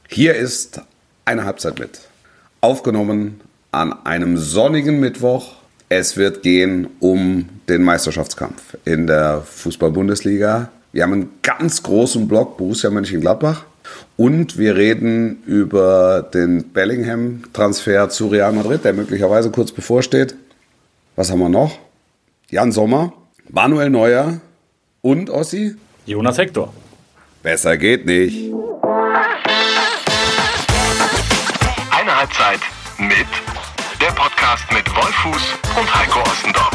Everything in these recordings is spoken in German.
Hier ist eine Halbzeit mit. Aufgenommen an einem sonnigen Mittwoch. Es wird gehen um den Meisterschaftskampf in der Fußball-Bundesliga. Wir haben einen ganz großen Block Borussia Mönchengladbach. Und wir reden über den Bellingham-Transfer zu Real Madrid, der möglicherweise kurz bevorsteht. Was haben wir noch? Jan Sommer, Manuel Neuer und Ossi? Jonas Hector. Besser geht nicht. Eine Halbzeit mit der Podcast mit Wolf Fuß und Heiko Ostendorf.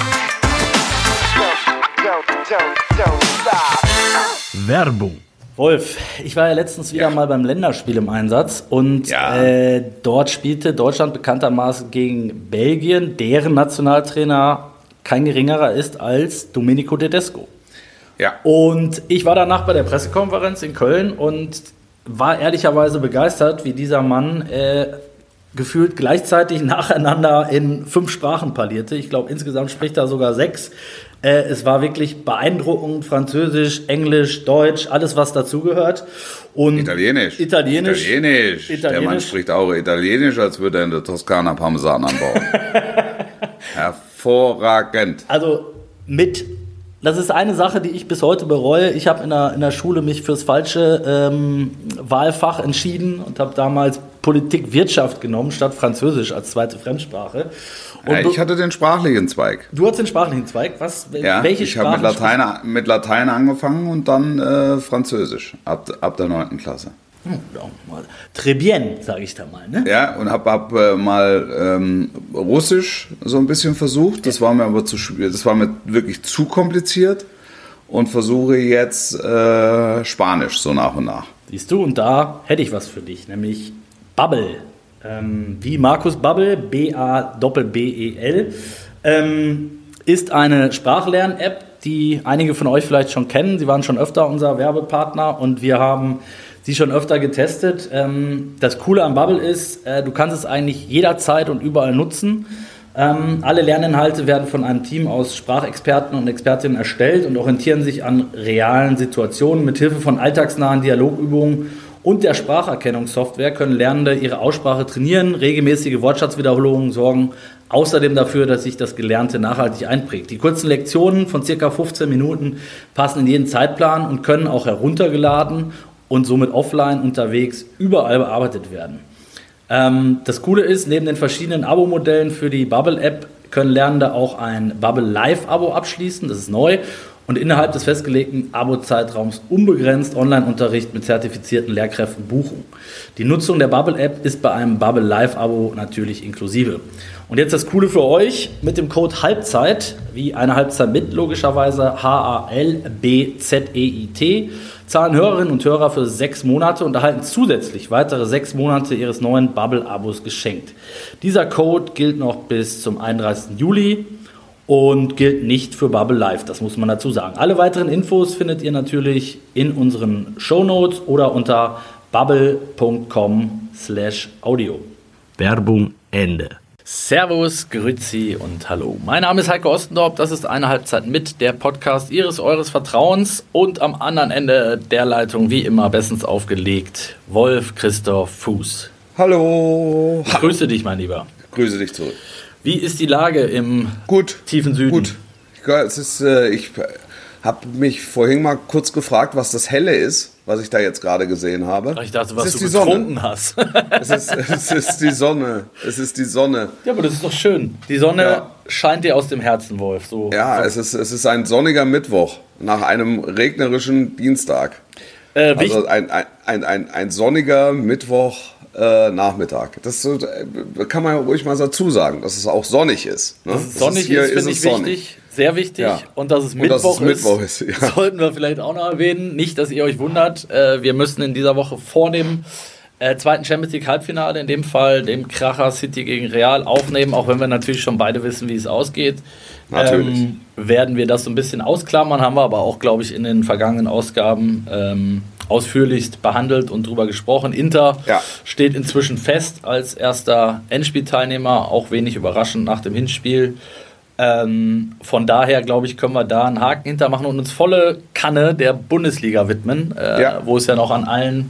Werbung. Wolf, ich war ja letztens wieder mal beim Länderspiel im Einsatz und dort spielte Deutschland bekanntermaßen gegen Belgien, deren Nationaltrainer kein geringerer ist als Domenico Tedesco. Ja. Und ich war danach bei der Pressekonferenz in Köln und war ehrlicherweise begeistert, wie dieser Mann gefühlt gleichzeitig nacheinander in 5 Sprachen parlierte. Ich glaube, insgesamt spricht er sogar 6. Es war wirklich beeindruckend. Französisch, Englisch, Deutsch, alles, was dazugehört. Und Italienisch. Der Mann spricht auch Italienisch, als würde er in der Toskana Parmesan anbauen. Hervorragend. Also das ist eine Sache, die ich bis heute bereue. Ich habe in der Schule mich fürs falsche Wahlfach entschieden und habe damals Politik Wirtschaft genommen, statt Französisch als zweite Fremdsprache. Und ich hatte den sprachlichen Zweig. Du hattest den sprachlichen Zweig? Welche ich habe mit Latein angefangen und dann Französisch ab der 9. Klasse. Très bien, sage ich da mal. Ne? Ja, und hab mal Russisch so ein bisschen versucht. Das war mir aber zu schwierig. Das war mir wirklich zu kompliziert. Und versuche jetzt Spanisch so nach und nach. Siehst du, und da hätte ich was für dich, nämlich Babbel. Wie Markus Babbel, B-A-B-B-E-L, ist eine Sprachlern-App, die einige von euch vielleicht schon kennen. Sie waren schon öfter unser Werbepartner und wir haben sie schon öfter getestet. Das Coole an Babbel ist, du kannst es eigentlich jederzeit und überall nutzen. Alle Lerninhalte werden von einem Team aus Sprachexperten und Expertinnen erstellt und orientieren sich an realen Situationen. Mithilfe von alltagsnahen Dialogübungen und der Spracherkennungssoftware können Lernende ihre Aussprache trainieren. Regelmäßige Wortschatzwiederholungen sorgen außerdem dafür, dass sich das Gelernte nachhaltig einprägt. Die kurzen Lektionen von ca. 15 Minuten passen in jeden Zeitplan und können auch heruntergeladen und somit offline unterwegs überall bearbeitet werden. Das Coole ist, neben den verschiedenen Abo-Modellen für die Babbel-App können Lernende auch ein Babbel-Live-Abo abschließen, das ist neu, und innerhalb des festgelegten Abo-Zeitraums unbegrenzt Online-Unterricht mit zertifizierten Lehrkräften buchen. Die Nutzung der Babbel-App ist bei einem Babbel-Live-Abo natürlich inklusive. Und jetzt das Coole für euch, mit dem Code Halbzeit, wie eine Halbzeit mit, logischerweise HALBZEIT, zahlen Hörerinnen und Hörer für 6 Monate und erhalten zusätzlich weitere 6 Monate ihres neuen Babbel-Abos geschenkt. Dieser Code gilt noch bis zum 31. Juli und gilt nicht für Babbel Live, das muss man dazu sagen. Alle weiteren Infos findet ihr natürlich in unseren Shownotes oder unter babbel.com/audio. Werbung Ende. Servus, Grüezi und Hallo. Mein Name ist Heiko Ostendorf, das ist eine Halbzeit mit, der Podcast eures Vertrauens, und am anderen Ende der Leitung wie immer bestens aufgelegt Wolf Christoph Fuß. Hallo. Ich grüße dich, mein Lieber. Grüße dich zurück. Wie ist die Lage im tiefen Süden? Gut. Ich habe mich vorhin mal kurz gefragt, was das Helle ist, was ich da jetzt gerade gesehen habe. Ich dachte, was du getrunken hast. Es ist die Sonne. Es ist die Sonne. Ja, aber das ist doch schön. Die Sonne scheint dir aus dem Herzen, Wolf. So. Ja, es ist ein sonniger Mittwoch nach einem regnerischen Dienstag. Also ein sonniger Mittwoch Nachmittag. Das kann man ja ruhig mal dazu sagen, dass es auch sonnig ist. Ne? Dass es sonnig ist, finde ich wichtig. Sehr wichtig. Ja. Und dass es Mittwoch ist, ja. Sollten wir vielleicht auch noch erwähnen. Nicht, dass ihr euch wundert. Wir müssen in dieser Woche vor dem zweiten Champions League Halbfinale, in dem Fall dem Kracher City gegen Real, aufnehmen. Auch wenn wir natürlich schon beide wissen, wie es ausgeht. Natürlich. Werden wir das so ein bisschen ausklammern. Haben wir aber auch, glaube ich, in den vergangenen Ausgaben ausführlichst behandelt und drüber gesprochen. Inter steht inzwischen fest als erster Endspielteilnehmer. Auch wenig überraschend nach dem Hinspiel. Von daher, glaube ich, können wir da einen Haken hintermachen und uns volle Kanne der Bundesliga widmen, wo es ja noch an allen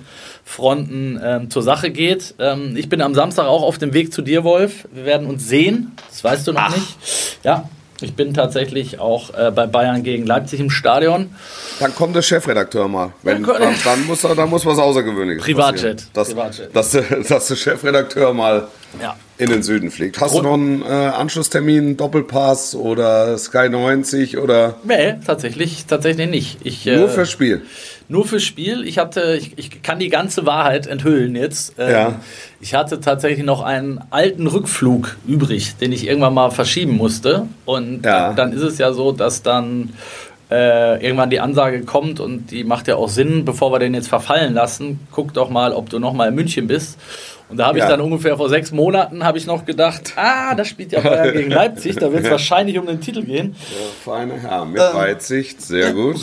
Fronten zur Sache geht. Ich bin am Samstag auch auf dem Weg zu dir, Wolf. Wir werden uns sehen. Das weißt du noch nicht. Ja, ich bin tatsächlich auch bei Bayern gegen Leipzig im Stadion. Dann kommt der Chefredakteur mal. Dann muss was Außergewöhnliches Privatjet. Dass der Chefredakteur mal in den Süden fliegt. Hast du noch einen Anschlusstermin, Doppelpass oder Sky 90 oder? Nee, tatsächlich nicht. Nur fürs Spiel? Nur fürs Spiel. Ich kann die ganze Wahrheit enthüllen jetzt. Ich hatte tatsächlich noch einen alten Rückflug übrig, den ich irgendwann mal verschieben musste. Und dann ist es ja so, dass dann irgendwann die Ansage kommt und die macht ja auch Sinn, bevor wir den jetzt verfallen lassen, guck doch mal, ob du noch mal in München bist. Und da habe ich dann ungefähr vor 6 Monaten noch gedacht, da spielt ja Bayern gegen Leipzig, da wird es wahrscheinlich um den Titel gehen. Der feine Herr mit Weitsicht, sehr gut.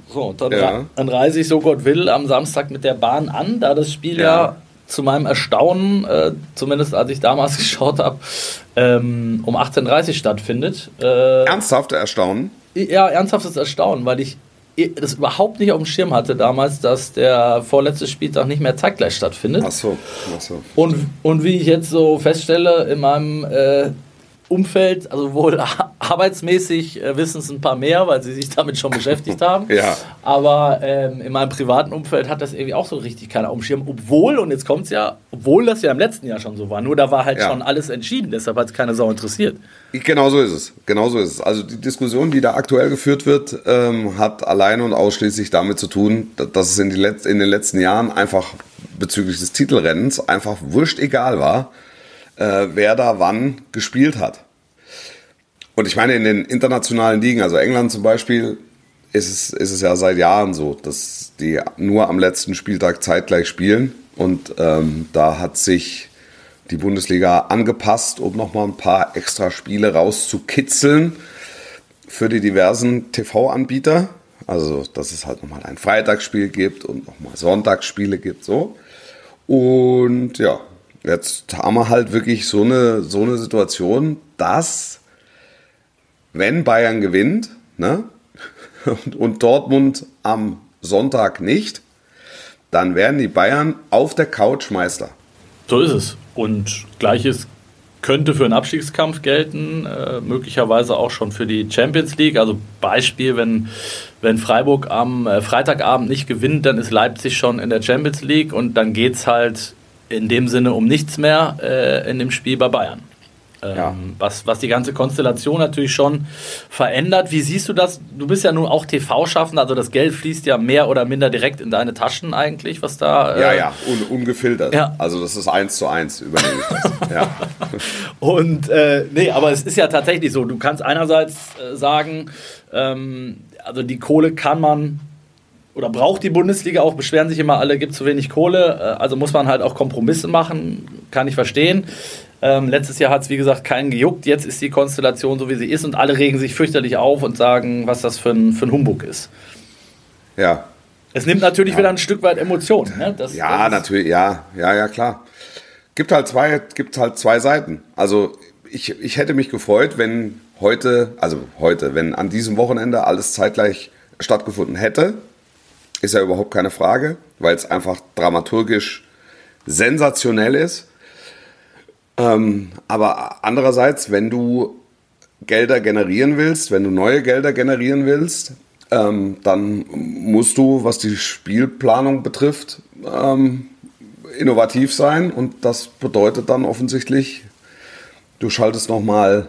Dann reise ich, so Gott will, am Samstag mit der Bahn an, da das Spiel zu meinem Erstaunen, zumindest als ich damals geschaut habe, um 18:30 Uhr stattfindet. Ernsthafte Erstaunen? Ja, ernsthaftes Erstaunen, weil ich das überhaupt nicht auf dem Schirm hatte damals, dass der vorletzte Spieltag nicht mehr zeitgleich stattfindet. Ach so. Und wie ich jetzt so feststelle, in meinem Umfeld, also wohl arbeitsmäßig wissen es ein paar mehr, weil sie sich damit schon beschäftigt haben. Aber in meinem privaten Umfeld hat das irgendwie auch so richtig keiner auf dem Schirm. Obwohl das ja im letzten Jahr schon so war. Nur da war halt schon alles entschieden, deshalb hat es keine Sau interessiert. Genau so ist es. Also die Diskussion, die da aktuell geführt wird, hat allein und ausschließlich damit zu tun, dass es in den letzten Jahren einfach bezüglich des Titelrennens einfach wurscht egal war, wer da wann gespielt hat. Und ich meine, in den internationalen Ligen, also England zum Beispiel, ist es ja seit Jahren so, dass die nur am letzten Spieltag zeitgleich spielen. Und da hat sich die Bundesliga angepasst, um nochmal ein paar extra Spiele rauszukitzeln für die diversen TV-Anbieter. Also, dass es halt nochmal ein Freitagsspiel gibt und nochmal Sonntagsspiele gibt, so. Und ja, jetzt haben wir halt wirklich so eine Situation, dass, wenn Bayern gewinnt, ne, und Dortmund am Sonntag nicht, dann werden die Bayern auf der Couch Meister. So ist es. Und Gleiches könnte für einen Abstiegskampf gelten, möglicherweise auch schon für die Champions League. Also Beispiel, wenn Freiburg am Freitagabend nicht gewinnt, dann ist Leipzig schon in der Champions League und dann geht es halt in dem Sinne um nichts mehr in dem Spiel bei Bayern. Was die ganze Konstellation natürlich schon verändert. Wie siehst du das? Du bist ja nun auch TV-Schaffender, also das Geld fließt ja mehr oder minder direkt in deine Taschen eigentlich, was da... ungefiltert. Ja. Also das ist 1:1, übernehme ich das. Ja. Und aber es ist ja tatsächlich so, du kannst einerseits sagen, also die Kohle kann man oder braucht die Bundesliga auch, beschweren sich immer alle, gibt zu wenig Kohle, also muss man halt auch Kompromisse machen, kann ich verstehen. Letztes Jahr hat es, wie gesagt, keinen gejuckt. Jetzt ist die Konstellation so, wie sie ist und alle regen sich fürchterlich auf und sagen, was das für ein Humbug ist. Ja. Es nimmt natürlich wieder ein Stück weit Emotionen. Ne? Natürlich, klar. Gibt halt zwei Seiten. Also ich hätte mich gefreut, wenn wenn an diesem Wochenende alles zeitgleich stattgefunden hätte. Ist ja überhaupt keine Frage, weil es einfach dramaturgisch sensationell ist. Aber andererseits, wenn du Gelder generieren willst, wenn du neue Gelder generieren willst, dann musst du, was die Spielplanung betrifft, innovativ sein. Und das bedeutet dann offensichtlich, du schaltest nochmal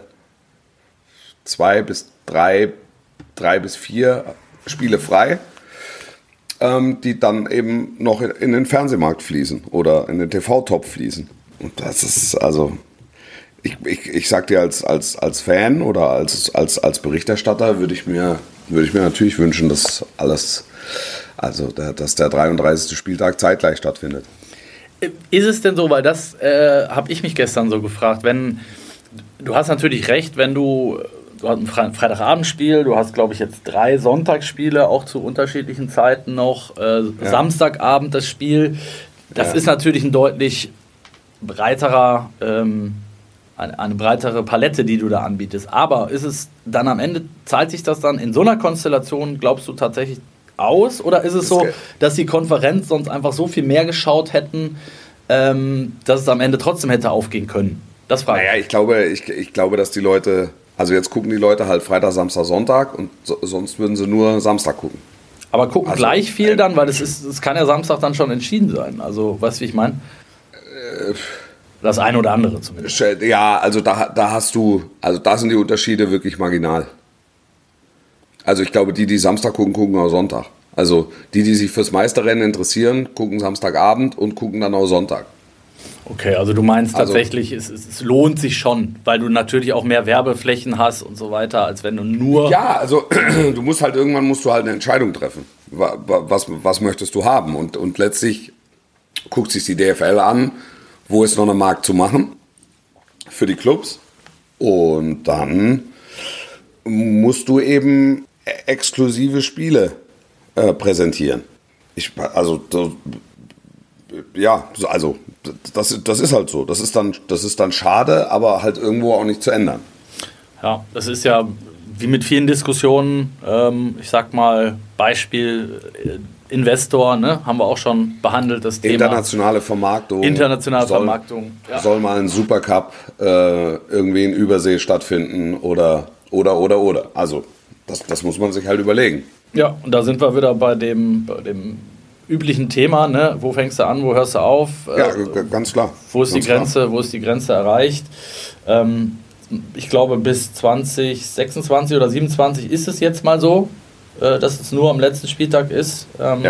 2 bis 3 bis 4 Spiele frei, die dann eben noch in den Fernsehmarkt fließen oder in den TV-Top fließen. Und das ist, also, ich sag dir als Fan oder als Berichterstatter würde ich mir natürlich wünschen, dass dass der 33. Spieltag zeitgleich stattfindet. Ist es denn so, weil das habe ich mich gestern so gefragt, du hast natürlich recht, wenn du hast ein Freitagabendspiel, du hast, glaube ich, jetzt 3 Sonntagsspiele, auch zu unterschiedlichen Zeiten noch, Samstagabend das Spiel, das ist natürlich ein deutlich breiterer, eine breitere Palette, die du da anbietest. Aber ist es dann am Ende, zahlt sich das dann in so einer Konstellation, glaubst du tatsächlich aus? Oder ist es so, dass die Konferenz sonst einfach so viel mehr geschaut hätten, dass es am Ende trotzdem hätte aufgehen können? Das frage ich. Naja, ich glaube, dass die Leute, also jetzt gucken die Leute halt Freitag, Samstag, Sonntag und sonst würden sie nur Samstag gucken. Aber gucken gleich viel dann, weil es kann ja Samstag dann schon entschieden sein. Also, weißt du, wie ich meine? Das eine oder andere zumindest. Ja, also da sind die Unterschiede wirklich marginal. Also ich glaube, die Samstag gucken, gucken auch Sonntag. Also die sich fürs Meisterrennen interessieren, gucken Samstagabend und gucken dann auch Sonntag. Okay, also du meinst tatsächlich, es lohnt sich schon, weil du natürlich auch mehr Werbeflächen hast und so weiter, als wenn du nur... Ja, also irgendwann musst du halt eine Entscheidung treffen. Was möchtest du haben? Und letztlich guckt sich die DFL an, wo ist noch ein Markt zu machen für die Clubs. Und dann musst du eben exklusive Spiele präsentieren. Das ist halt so. Das ist dann schade, aber halt irgendwo auch nicht zu ändern. Ja, das ist ja wie mit vielen Diskussionen, ich sag mal, Beispiel Investor, ne, haben wir auch schon behandelt, das Thema. Internationale Vermarktung. Soll mal ein Supercup irgendwie in Übersee stattfinden oder. Also, das muss man sich halt überlegen. Ja, und da sind wir wieder bei dem üblichen Thema, ne? Wo fängst du an, wo hörst du auf? Ja, ganz klar. Wo ist die Grenze erreicht? Ich glaube, bis 2026 oder 27 ist es jetzt mal so, dass es nur am letzten Spieltag ist.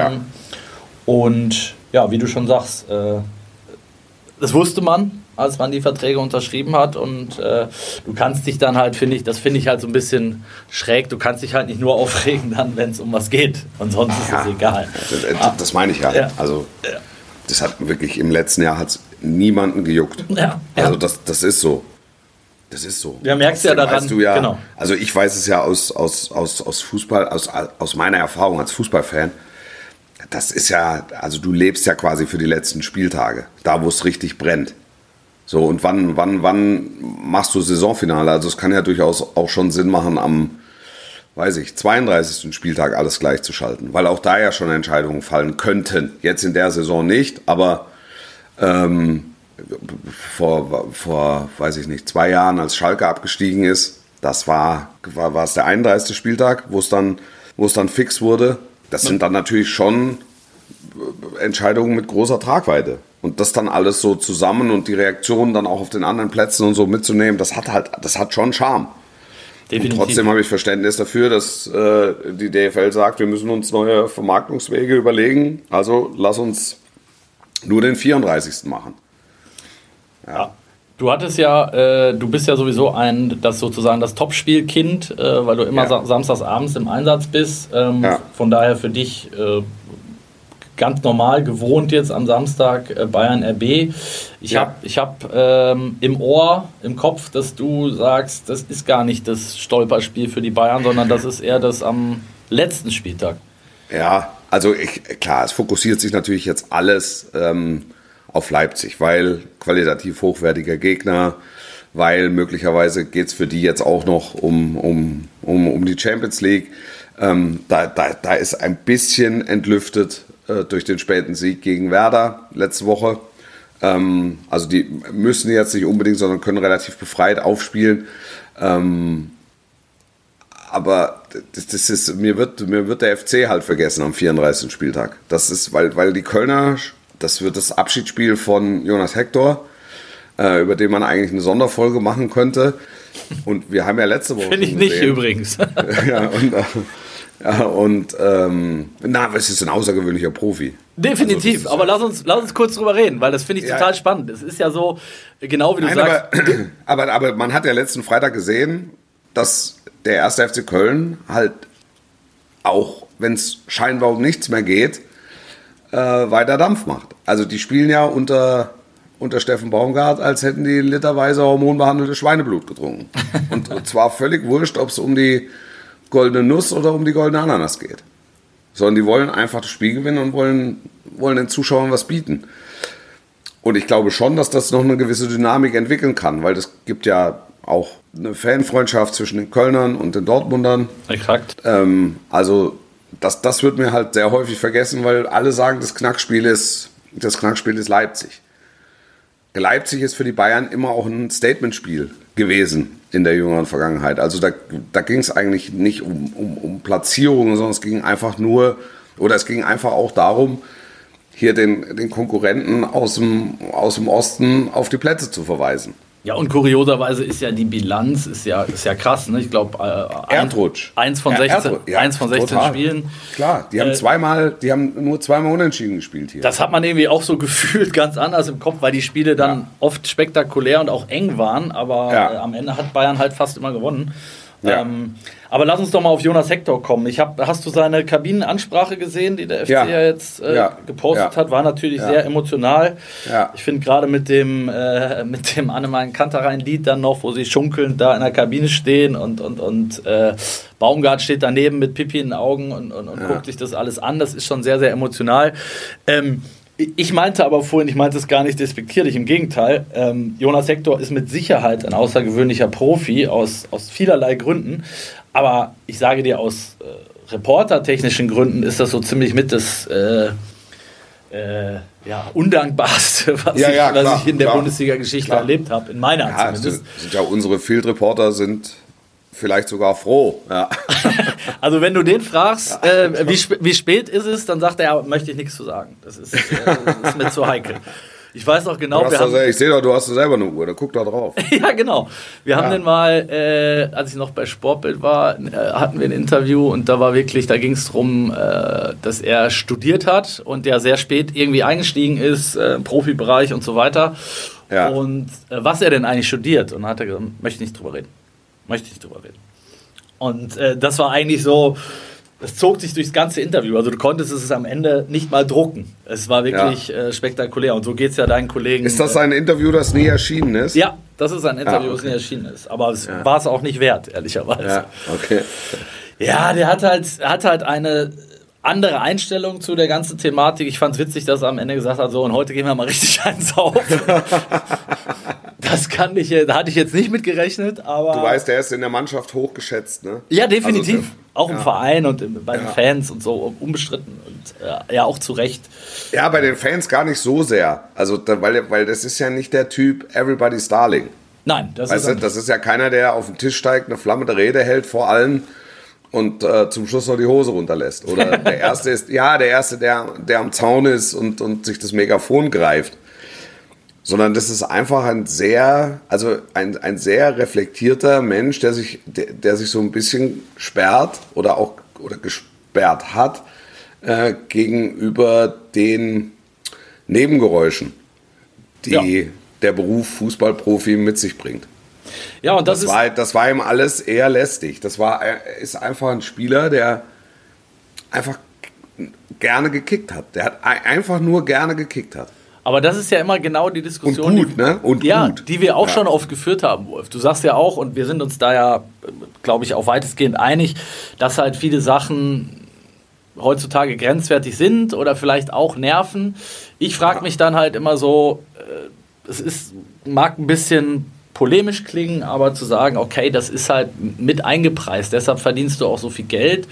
Und ja, wie du schon sagst, das wusste man, als man die Verträge unterschrieben hat, und du kannst dich dann halt, finde ich halt so ein bisschen schräg, du kannst dich halt nicht nur aufregen dann, wenn es um was geht, und sonst ist es egal. Das meine ich ja. Also das hat wirklich, im letzten Jahr hat es niemanden gejuckt. Also das ist so. Das ist so. Ja, merkst ja daran. Weißt du ja, genau. Also ich weiß es ja aus Fußball, aus meiner Erfahrung als Fußballfan. Das ist ja, also du lebst ja quasi für die letzten Spieltage, da wo es richtig brennt. So, und wann machst du Saisonfinale? Also es kann ja durchaus auch schon Sinn machen, am 32. Spieltag alles gleich zu schalten, weil auch da ja schon Entscheidungen fallen könnten. Jetzt in der Saison nicht, aber vor weiß ich nicht, 2 Jahren, als Schalke abgestiegen ist, das war es der 31. Spieltag, wo es dann fix wurde. Das sind dann natürlich schon Entscheidungen mit großer Tragweite. Und das dann alles so zusammen und die Reaktionen dann auch auf den anderen Plätzen und so mitzunehmen, das hat schon Charme. Definitiv. Und trotzdem habe ich Verständnis dafür, dass die DFL sagt, wir müssen uns neue Vermarktungswege überlegen. Also lass uns nur den 34. machen. Ja. Du hattest ja, du bist ja sowieso das Topspielkind, weil du immer samstags abends im Einsatz bist. Von daher für dich ganz normal gewohnt jetzt am Samstag Bayern RB. Ich habe im Ohr, im Kopf, dass du sagst, das ist gar nicht das Stolperspiel für die Bayern, sondern das ist eher das am letzten Spieltag. Ja, also klar, es fokussiert sich natürlich jetzt alles auf Leipzig, weil qualitativ hochwertiger Gegner, weil möglicherweise geht es für die jetzt auch noch um die Champions League. Da ist ein bisschen entlüftet durch den späten Sieg gegen Werder letzte Woche. Also die müssen jetzt nicht unbedingt, sondern können relativ befreit aufspielen. Aber mir wird der FC halt vergessen am 34. Spieltag. Das ist, weil die Kölner, das wird das Abschiedsspiel von Jonas Hector, über den man eigentlich eine Sonderfolge machen könnte. Und wir haben ja letzte Woche Finde ich nicht übrigens. Es ist ein außergewöhnlicher Profi. Definitiv, also, aber lass uns kurz drüber reden, weil das finde ich total spannend. Es ist ja so, genau wie du sagst. Aber man hat ja letzten Freitag gesehen, dass der 1. FC Köln halt auch, wenn es scheinbar um nichts mehr geht, weiter Dampf macht. Also die spielen ja unter Steffen Baumgart, als hätten die literweise hormonbehandeltes Schweineblut getrunken. Und zwar völlig wurscht, ob es um die goldene Nuss oder um die goldene Ananas geht. Sondern die wollen einfach das Spiel gewinnen und wollen den Zuschauern was bieten. Und ich glaube schon, dass das noch eine gewisse Dynamik entwickeln kann, weil es gibt ja auch eine Fanfreundschaft zwischen den Kölnern und den Dortmundern. Exakt. Also das wird mir halt sehr häufig vergessen, weil alle sagen, das Knackspiel ist Leipzig. Leipzig ist für die Bayern immer auch ein Statementspiel gewesen in der jüngeren Vergangenheit. Also da ging es eigentlich nicht um Platzierungen, sondern es ging einfach auch darum, hier den Konkurrenten aus dem Osten auf die Plätze zu verweisen. Ja, und kurioserweise ist ja die Bilanz ist ja krass. Ne? Ich glaube, eins von 16 Spielen. Klar, die haben nur zweimal unentschieden gespielt hier. Das hat man irgendwie auch so gefühlt ganz anders im Kopf, weil die Spiele dann oft spektakulär und auch eng waren. Aber am Ende hat Bayern halt fast immer gewonnen. Ja. Aber lass uns doch mal auf Jonas Hector kommen. Hast du seine Kabinenansprache gesehen, die der FC jetzt gepostet hat? War natürlich sehr emotional. Ja. Ich finde gerade mit dem Annemarie Kanterrein-Lied dann noch, wo sie schunkelnd da in der Kabine stehen und Baumgart steht daneben mit Pipi in den Augen und guckt sich das alles an. Das ist schon sehr, sehr emotional. Ich meinte aber vorhin, ich meinte es gar nicht despektierlich, im Gegenteil. Jonas Hector ist mit Sicherheit ein außergewöhnlicher Profi aus vielerlei Gründen. Aber ich sage dir, aus reportertechnischen Gründen ist das so ziemlich mit das Undankbarste, was ich in der Bundesliga-Geschichte erlebt habe. In meiner zumindest. Unsere Field-Reporter sind vielleicht sogar froh. Ja. Also wenn du den fragst, wie spät ist es, dann sagt er, möchte ich nichts zu sagen. Das ist mir zu heikel. Ich weiß auch genau... Ich sehe doch, du hast selber eine Uhr, dann guck da drauf. Ja, genau. Wir haben den mal, als ich noch bei Sportbild war, hatten wir ein Interview und da ging es darum, dass er studiert hat und der sehr spät irgendwie eingestiegen ist, im Profibereich und so weiter. Ja. Und was er denn eigentlich studiert. Und dann hat er gesagt, möchte ich nicht drüber reden. Und das war eigentlich so, es zog sich durchs ganze Interview. Also du konntest es am Ende nicht mal drucken. Es war wirklich spektakulär. Und so geht es ja deinen Kollegen. Ist das ein Interview, das nie erschienen ist? Ja, das ist ein Interview, das nie erschienen ist. Aber es war es auch nicht wert, ehrlicherweise. Ja, okay. Ja, der hat halt eine andere Einstellung zu der ganzen Thematik. Ich fand es witzig, dass er am Ende gesagt hat, so, und heute gehen wir mal richtig eins auf. Da hatte ich jetzt nicht mit gerechnet, aber... Du weißt, der ist in der Mannschaft hochgeschätzt, ne? Ja, definitiv. Also, auch im Verein und bei den Fans und so, unbestritten. Und auch zu Recht. Ja, bei den Fans gar nicht so sehr. Also, weil das ist ja nicht der Typ Everybody's Darling. Nein, das ist ja keiner, der auf den Tisch steigt, eine flammende Rede hält vor allen und zum Schluss noch die Hose runterlässt. Oder der Erste der am Zaun ist und sich das Megafon greift. Sondern das ist einfach ein sehr reflektierter Mensch, der sich so ein bisschen sperrt oder gesperrt hat gegenüber den Nebengeräuschen, die der Beruf Fußballprofi mit sich bringt. Ja, und das war ihm alles eher lästig. Ist einfach ein Spieler, der einfach gerne gekickt hat. Der hat einfach nur gerne gekickt hat. Aber das ist ja immer genau die Diskussion, die wir auch schon oft geführt haben, Wolf. Du sagst ja auch, und wir sind uns da ja, glaube ich, auch weitestgehend einig, dass halt viele Sachen heutzutage grenzwertig sind oder vielleicht auch nerven. Ich frage mich dann halt immer so, mag ein bisschen polemisch klingen, aber zu sagen, okay, das ist halt mit eingepreist, deshalb verdienst du auch so viel Geld,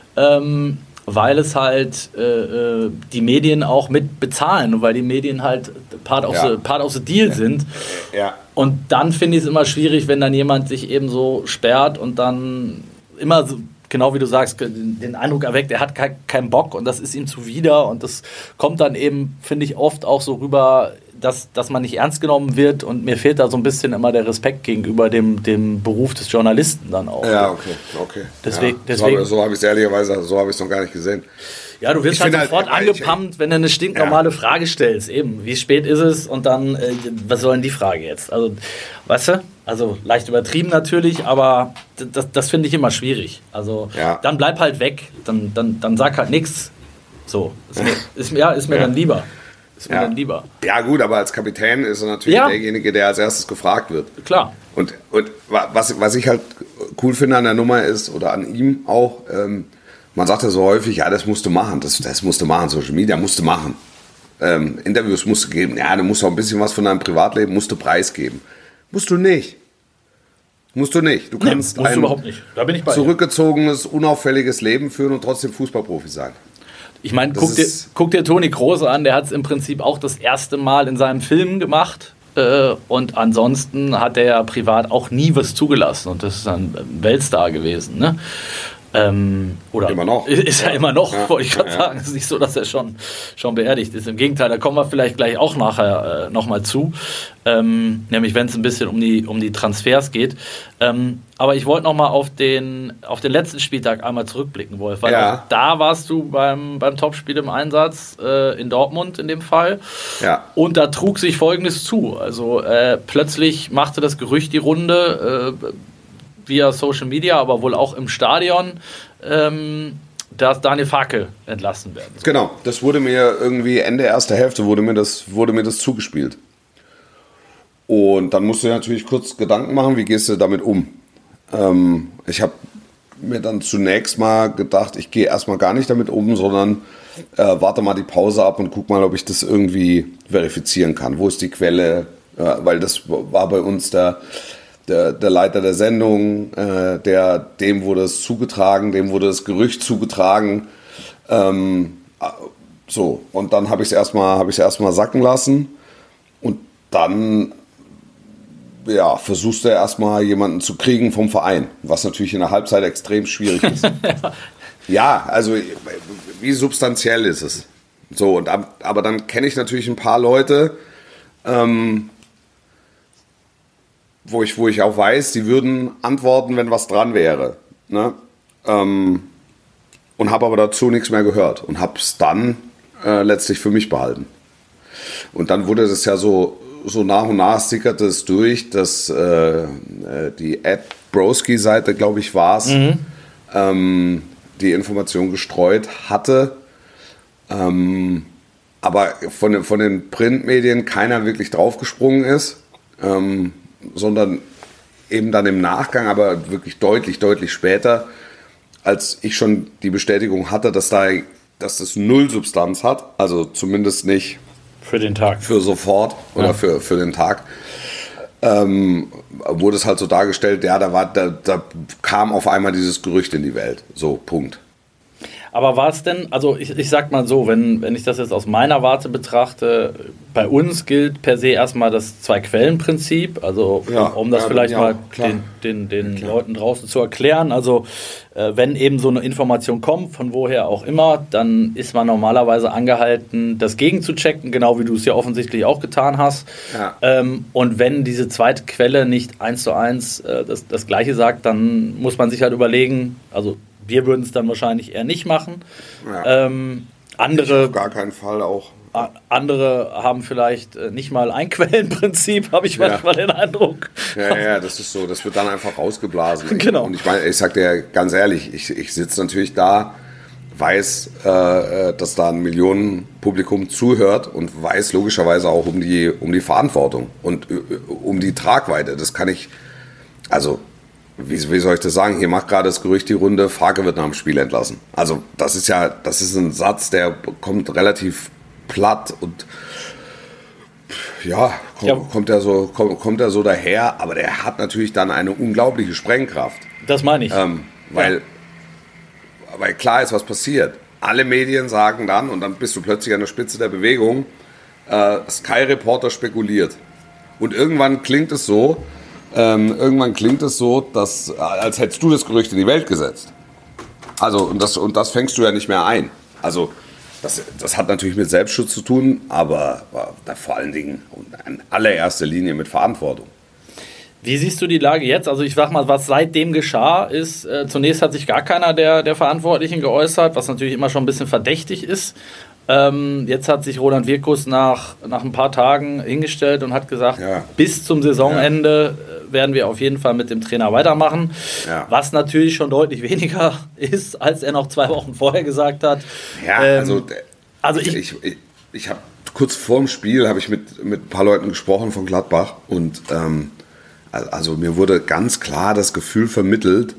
weil es halt die Medien auch mit bezahlen und weil die Medien halt part of the deal sind. Ja. Und dann finde ich es immer schwierig, wenn dann jemand sich eben so sperrt und dann immer so, genau wie du sagst, den Eindruck erweckt, er hat keinen Bock und das ist ihm zuwider und das kommt dann eben, finde ich, oft auch so rüber, dass man nicht ernst genommen wird und mir fehlt da so ein bisschen immer der Respekt gegenüber dem Beruf des Journalisten dann auch. Ja, okay. Deswegen, so habe ich es ehrlicherweise, noch gar nicht gesehen. Ja, du wirst halt sofort angepumpt, wenn du eine stinknormale Frage stellst. Eben, wie spät ist es und dann, was soll denn die Frage jetzt? Also, weißt du, also leicht übertrieben natürlich, aber das finde ich immer schwierig. Also, dann bleib halt weg, dann sag halt nichts. So, ist mir dann lieber. Dann lieber. Ja gut, aber als Kapitän ist er natürlich derjenige, der als erstes gefragt wird. Klar. Und was ich halt cool finde an der Nummer ist, oder an ihm auch, man sagt ja so häufig, ja, das musst du machen, das musst du machen, Social Media musst du machen. Interviews musst du geben, ja, du musst auch ein bisschen was von deinem Privatleben musst du preisgeben. Musst du nicht. Musst du nicht. Du kannst musst du überhaupt nicht. Da bin ich bei dir. Zurückgezogenes, unauffälliges Leben führen und trotzdem Fußballprofi sein. Ich meine, guck dir Toni Kroos an, der hat es im Prinzip auch das erste Mal in seinem Film gemacht. Und ansonsten hat er ja privat auch nie was zugelassen. Und das ist ein Weltstar gewesen. Ne? Oder immer noch. Ist ja immer noch, wollte ich gerade sagen. Es ist nicht so, dass er schon beerdigt ist. Im Gegenteil, da kommen wir vielleicht gleich auch nachher nochmal zu. Nämlich, wenn es ein bisschen um die Transfers geht. Aber ich wollte nochmal auf den letzten Spieltag einmal zurückblicken, Wolf. Weil auch da warst du beim Topspiel im Einsatz, in Dortmund in dem Fall. Ja. Und da trug sich Folgendes zu. Also plötzlich machte das Gerücht die Runde, via Social Media, aber wohl auch im Stadion, dass Daniel Farke entlassen werden soll. Genau, das wurde mir irgendwie Ende erster Hälfte wurde mir das zugespielt. Und dann musst du dir natürlich kurz Gedanken machen, wie gehst du damit um? Ich habe mir dann zunächst mal gedacht, ich gehe erstmal gar nicht damit um, sondern warte mal die Pause ab und guck mal, ob ich das irgendwie verifizieren kann. Wo ist die Quelle? Weil das war bei uns der Leiter der Sendung, dem wurde es zugetragen, dem wurde das Gerücht zugetragen. So, und dann habe ich es erstmal sacken lassen. Und dann versuchst du erstmal jemanden zu kriegen vom Verein, was natürlich in der Halbzeit extrem schwierig ist. Ja, also wie substanziell ist es? So, aber dann kenne ich natürlich ein paar Leute, wo ich auch weiß, die würden antworten, wenn was dran wäre. Ne? Und habe aber dazu nichts mehr gehört und habe es dann letztlich für mich behalten. Und dann wurde das ja so nach und nach sickerte es durch, dass die @Broski-Seite, glaube ich, war es, die Information gestreut hatte. Aber von den Printmedien keiner wirklich draufgesprungen ist. Sondern eben dann im Nachgang, aber wirklich deutlich später, als ich schon die Bestätigung hatte, dass das null Substanz hat, also zumindest nicht für den Tag, für sofort oder für den Tag, wurde es halt so dargestellt, da kam auf einmal dieses Gerücht in die Welt, so, Punkt. Aber war es denn, also ich sag mal so, wenn ich das jetzt aus meiner Warte betrachte, bei uns gilt per se erstmal das Zwei-Quellen-Prinzip, also um das vielleicht mal den Leuten draußen zu erklären, also wenn eben so eine Information kommt, von woher auch immer, dann ist man normalerweise angehalten, das gegenzuchecken, genau wie du es ja offensichtlich auch getan hast. Ja. Und wenn diese zweite Quelle nicht 1:1 das Gleiche sagt, dann muss man sich halt überlegen, also wir würden es dann wahrscheinlich eher nicht machen. Ja. Andere auf gar keinen Fall auch. Andere haben vielleicht nicht mal ein Quellenprinzip, habe ich manchmal den Eindruck. Ja, das ist so. Das wird dann einfach rausgeblasen. Genau. Und ich sage dir ganz ehrlich, ich sitze natürlich da, weiß, dass da ein Millionenpublikum zuhört und weiß logischerweise auch um die Verantwortung und um die Tragweite. Das kann ich, also wie soll ich das sagen? Hier macht gerade das Gerücht die Runde, Farke wird nach dem Spiel entlassen. Also das ist ein Satz, der kommt relativ platt und kommt er so daher, aber der hat natürlich dann eine unglaubliche Sprengkraft. Das meine ich. Weil klar ist, was passiert. Alle Medien sagen dann, und dann bist du plötzlich an der Spitze der Bewegung, Sky-Reporter spekuliert. Und irgendwann klingt es so, dass, als hättest du das Gerücht in die Welt gesetzt. Also, und das fängst du ja nicht mehr ein. Also, das hat natürlich mit Selbstschutz zu tun, aber vor allen Dingen und in allererster Linie mit Verantwortung. Wie siehst du die Lage jetzt? Also ich sag mal, was seitdem geschah, ist, zunächst hat sich gar keiner der Verantwortlichen geäußert, was natürlich immer schon ein bisschen verdächtig ist. Jetzt hat sich Roland Wirkus nach ein paar Tagen hingestellt und hat gesagt, bis zum Saisonende werden wir auf jeden Fall mit dem Trainer weitermachen. Ja. Was natürlich schon deutlich weniger ist, als er noch 2 Wochen vorher gesagt hat. Ja, also ich habe kurz vor dem Spiel habe ich mit ein paar Leuten gesprochen von Gladbach und also mir wurde ganz klar das Gefühl vermittelt,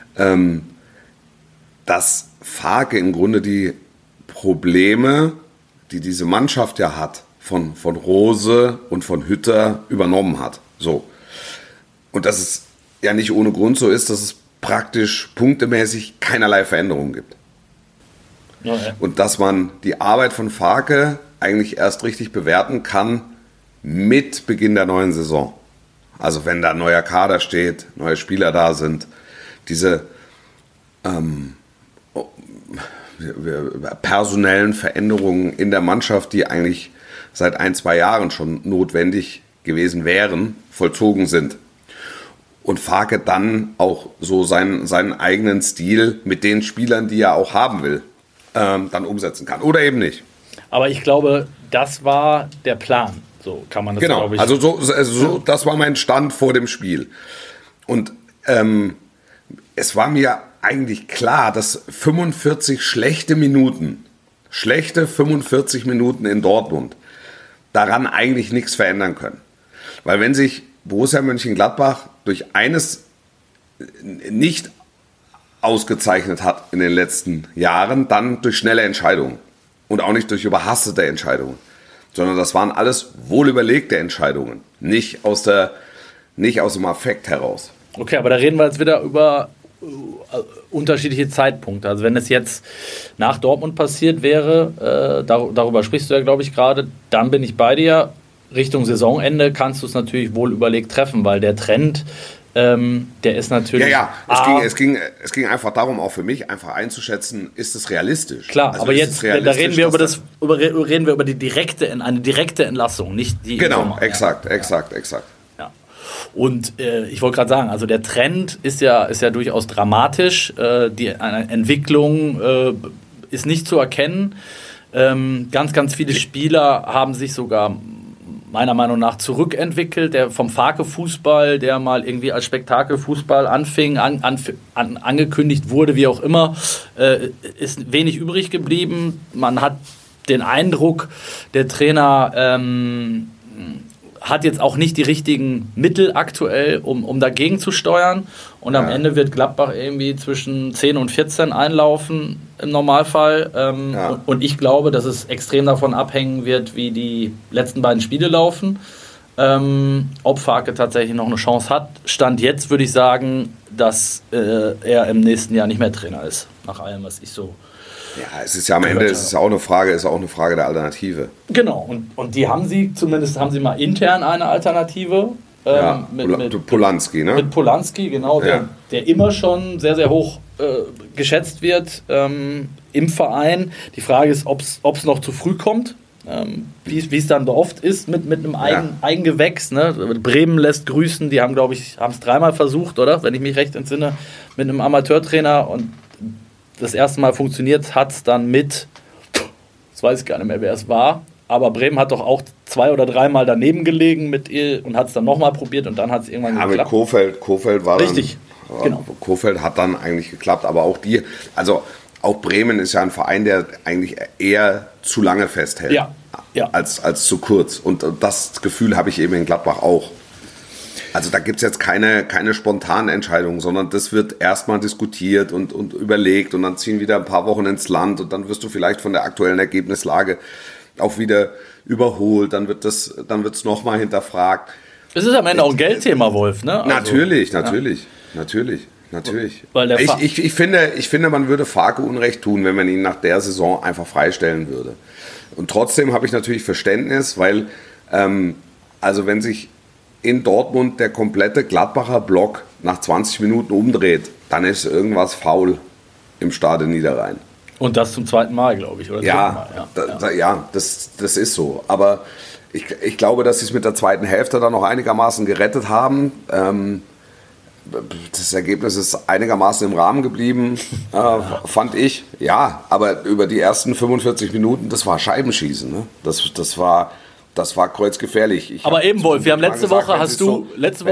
dass Farke im Grunde die Probleme, die diese Mannschaft ja hat, von Rose und von Hütter übernommen hat. So. Und das ist ja nicht ohne Grund so ist, dass es praktisch punktemäßig keinerlei Veränderungen gibt. Ja, ja. Und dass man die Arbeit von Farke eigentlich erst richtig bewerten kann mit Beginn der neuen Saison. Also wenn da ein neuer Kader steht, neue Spieler da sind, diese personellen Veränderungen in der Mannschaft, die eigentlich seit 1-2 Jahren schon notwendig gewesen wären, vollzogen sind. Und Farke dann auch so seinen eigenen Stil mit den Spielern, die er auch haben will, dann umsetzen kann. Oder eben nicht. Aber ich glaube, das war der Plan. So kann man das, Genau, glaube ich. also so, das war mein Stand vor dem Spiel. Und es war mir eigentlich klar, dass 45 schlechte 45 Minuten in Dortmund daran eigentlich nichts verändern können. Weil wenn sich Borussia Mönchengladbach durch eines nicht ausgezeichnet hat in den letzten Jahren, dann durch schnelle Entscheidungen und auch nicht durch überhastete Entscheidungen, sondern das waren alles wohlüberlegte Entscheidungen, nicht aus dem Affekt heraus. Okay, aber da reden wir jetzt wieder über unterschiedliche Zeitpunkte. Also wenn es jetzt nach Dortmund passiert wäre, darüber sprichst du ja, glaube ich, gerade, dann bin ich bei dir. Richtung Saisonende kannst du es natürlich wohl überlegt treffen, weil der Trend, der ist natürlich... Ja, es ging einfach darum, auch für mich einfach einzuschätzen, ist es realistisch? Klar, also aber jetzt da reden wir über die eine direkte Entlassung, nicht die... Genau, Sommer. exakt. Ja. Und ich wollte gerade sagen, also der Trend ist ja durchaus dramatisch. Eine Entwicklung ist nicht zu erkennen. Ganz, ganz viele Spieler haben sich sogar meiner Meinung nach zurückentwickelt. Der vom Farke-Fußball, der mal irgendwie als Spektakelfußball anfing, angekündigt wurde, wie auch immer, ist wenig übrig geblieben. Man hat den Eindruck, der Trainer hat jetzt auch nicht die richtigen Mittel aktuell, um dagegen zu steuern. Und am Ende wird Gladbach irgendwie zwischen 10 und 14 einlaufen im Normalfall. Und ich glaube, dass es extrem davon abhängen wird, wie die letzten beiden Spiele laufen. Ob Farke tatsächlich noch eine Chance hat. Stand jetzt würde ich sagen, dass er im nächsten Jahr nicht mehr Trainer ist. Nach allem, was ich so... Ja, es ist ja am Ende ist auch eine Frage der Alternative. Genau, und die haben sie mal intern eine Alternative. Mit Polanski, ne? Mit Polanski, genau, der immer schon sehr, sehr hoch geschätzt wird im Verein. Die Frage ist, ob es noch zu früh kommt, wie es dann oft ist mit einem Eigengewächs. Ne? Bremen lässt grüßen, die haben es 3-mal versucht, oder? Wenn ich mich recht entsinne, mit einem Amateurtrainer, und das erste Mal funktioniert hat es dann mit, das weiß ich gar nicht mehr, wer es war, aber Bremen hat doch auch 2 oder 3-mal daneben gelegen mit ihr und hat es dann nochmal probiert und dann hat es irgendwann geklappt. Mit Kohfeldt war richtig, dann, genau. Kohfeldt hat dann eigentlich geklappt, aber auch auch Bremen ist ja ein Verein, der eigentlich eher zu lange festhält, als zu kurz, und das Gefühl habe ich eben in Gladbach auch. Also da gibt es jetzt keine spontanen Entscheidungen, sondern das wird erstmal diskutiert und überlegt, und dann ziehen wieder ein paar Wochen ins Land und dann wirst du vielleicht von der aktuellen Ergebnislage auch wieder überholt, dann wird es nochmal hinterfragt. Es ist am Ende auch ein Geldthema, Wolf, ne? Also, natürlich. Weil ich finde, man würde Farke Unrecht tun, wenn man ihn nach der Saison einfach freistellen würde. Und trotzdem habe ich natürlich Verständnis, weil also wenn sich in Dortmund der komplette Gladbacher Block nach 20 Minuten umdreht, dann ist irgendwas faul im Stade Niederrhein. Und das zum 2. Mal, glaube ich, oder? Das ist so. Aber ich glaube, dass sie es mit der zweiten Hälfte dann noch einigermaßen gerettet haben. Das Ergebnis ist einigermaßen im Rahmen geblieben, fand ich. Ja, aber über die ersten 45 Minuten, das war Scheibenschießen. Ne? Das war kreuzgefährlich. Aber eben, Wolf, wir haben letzte Woche hast du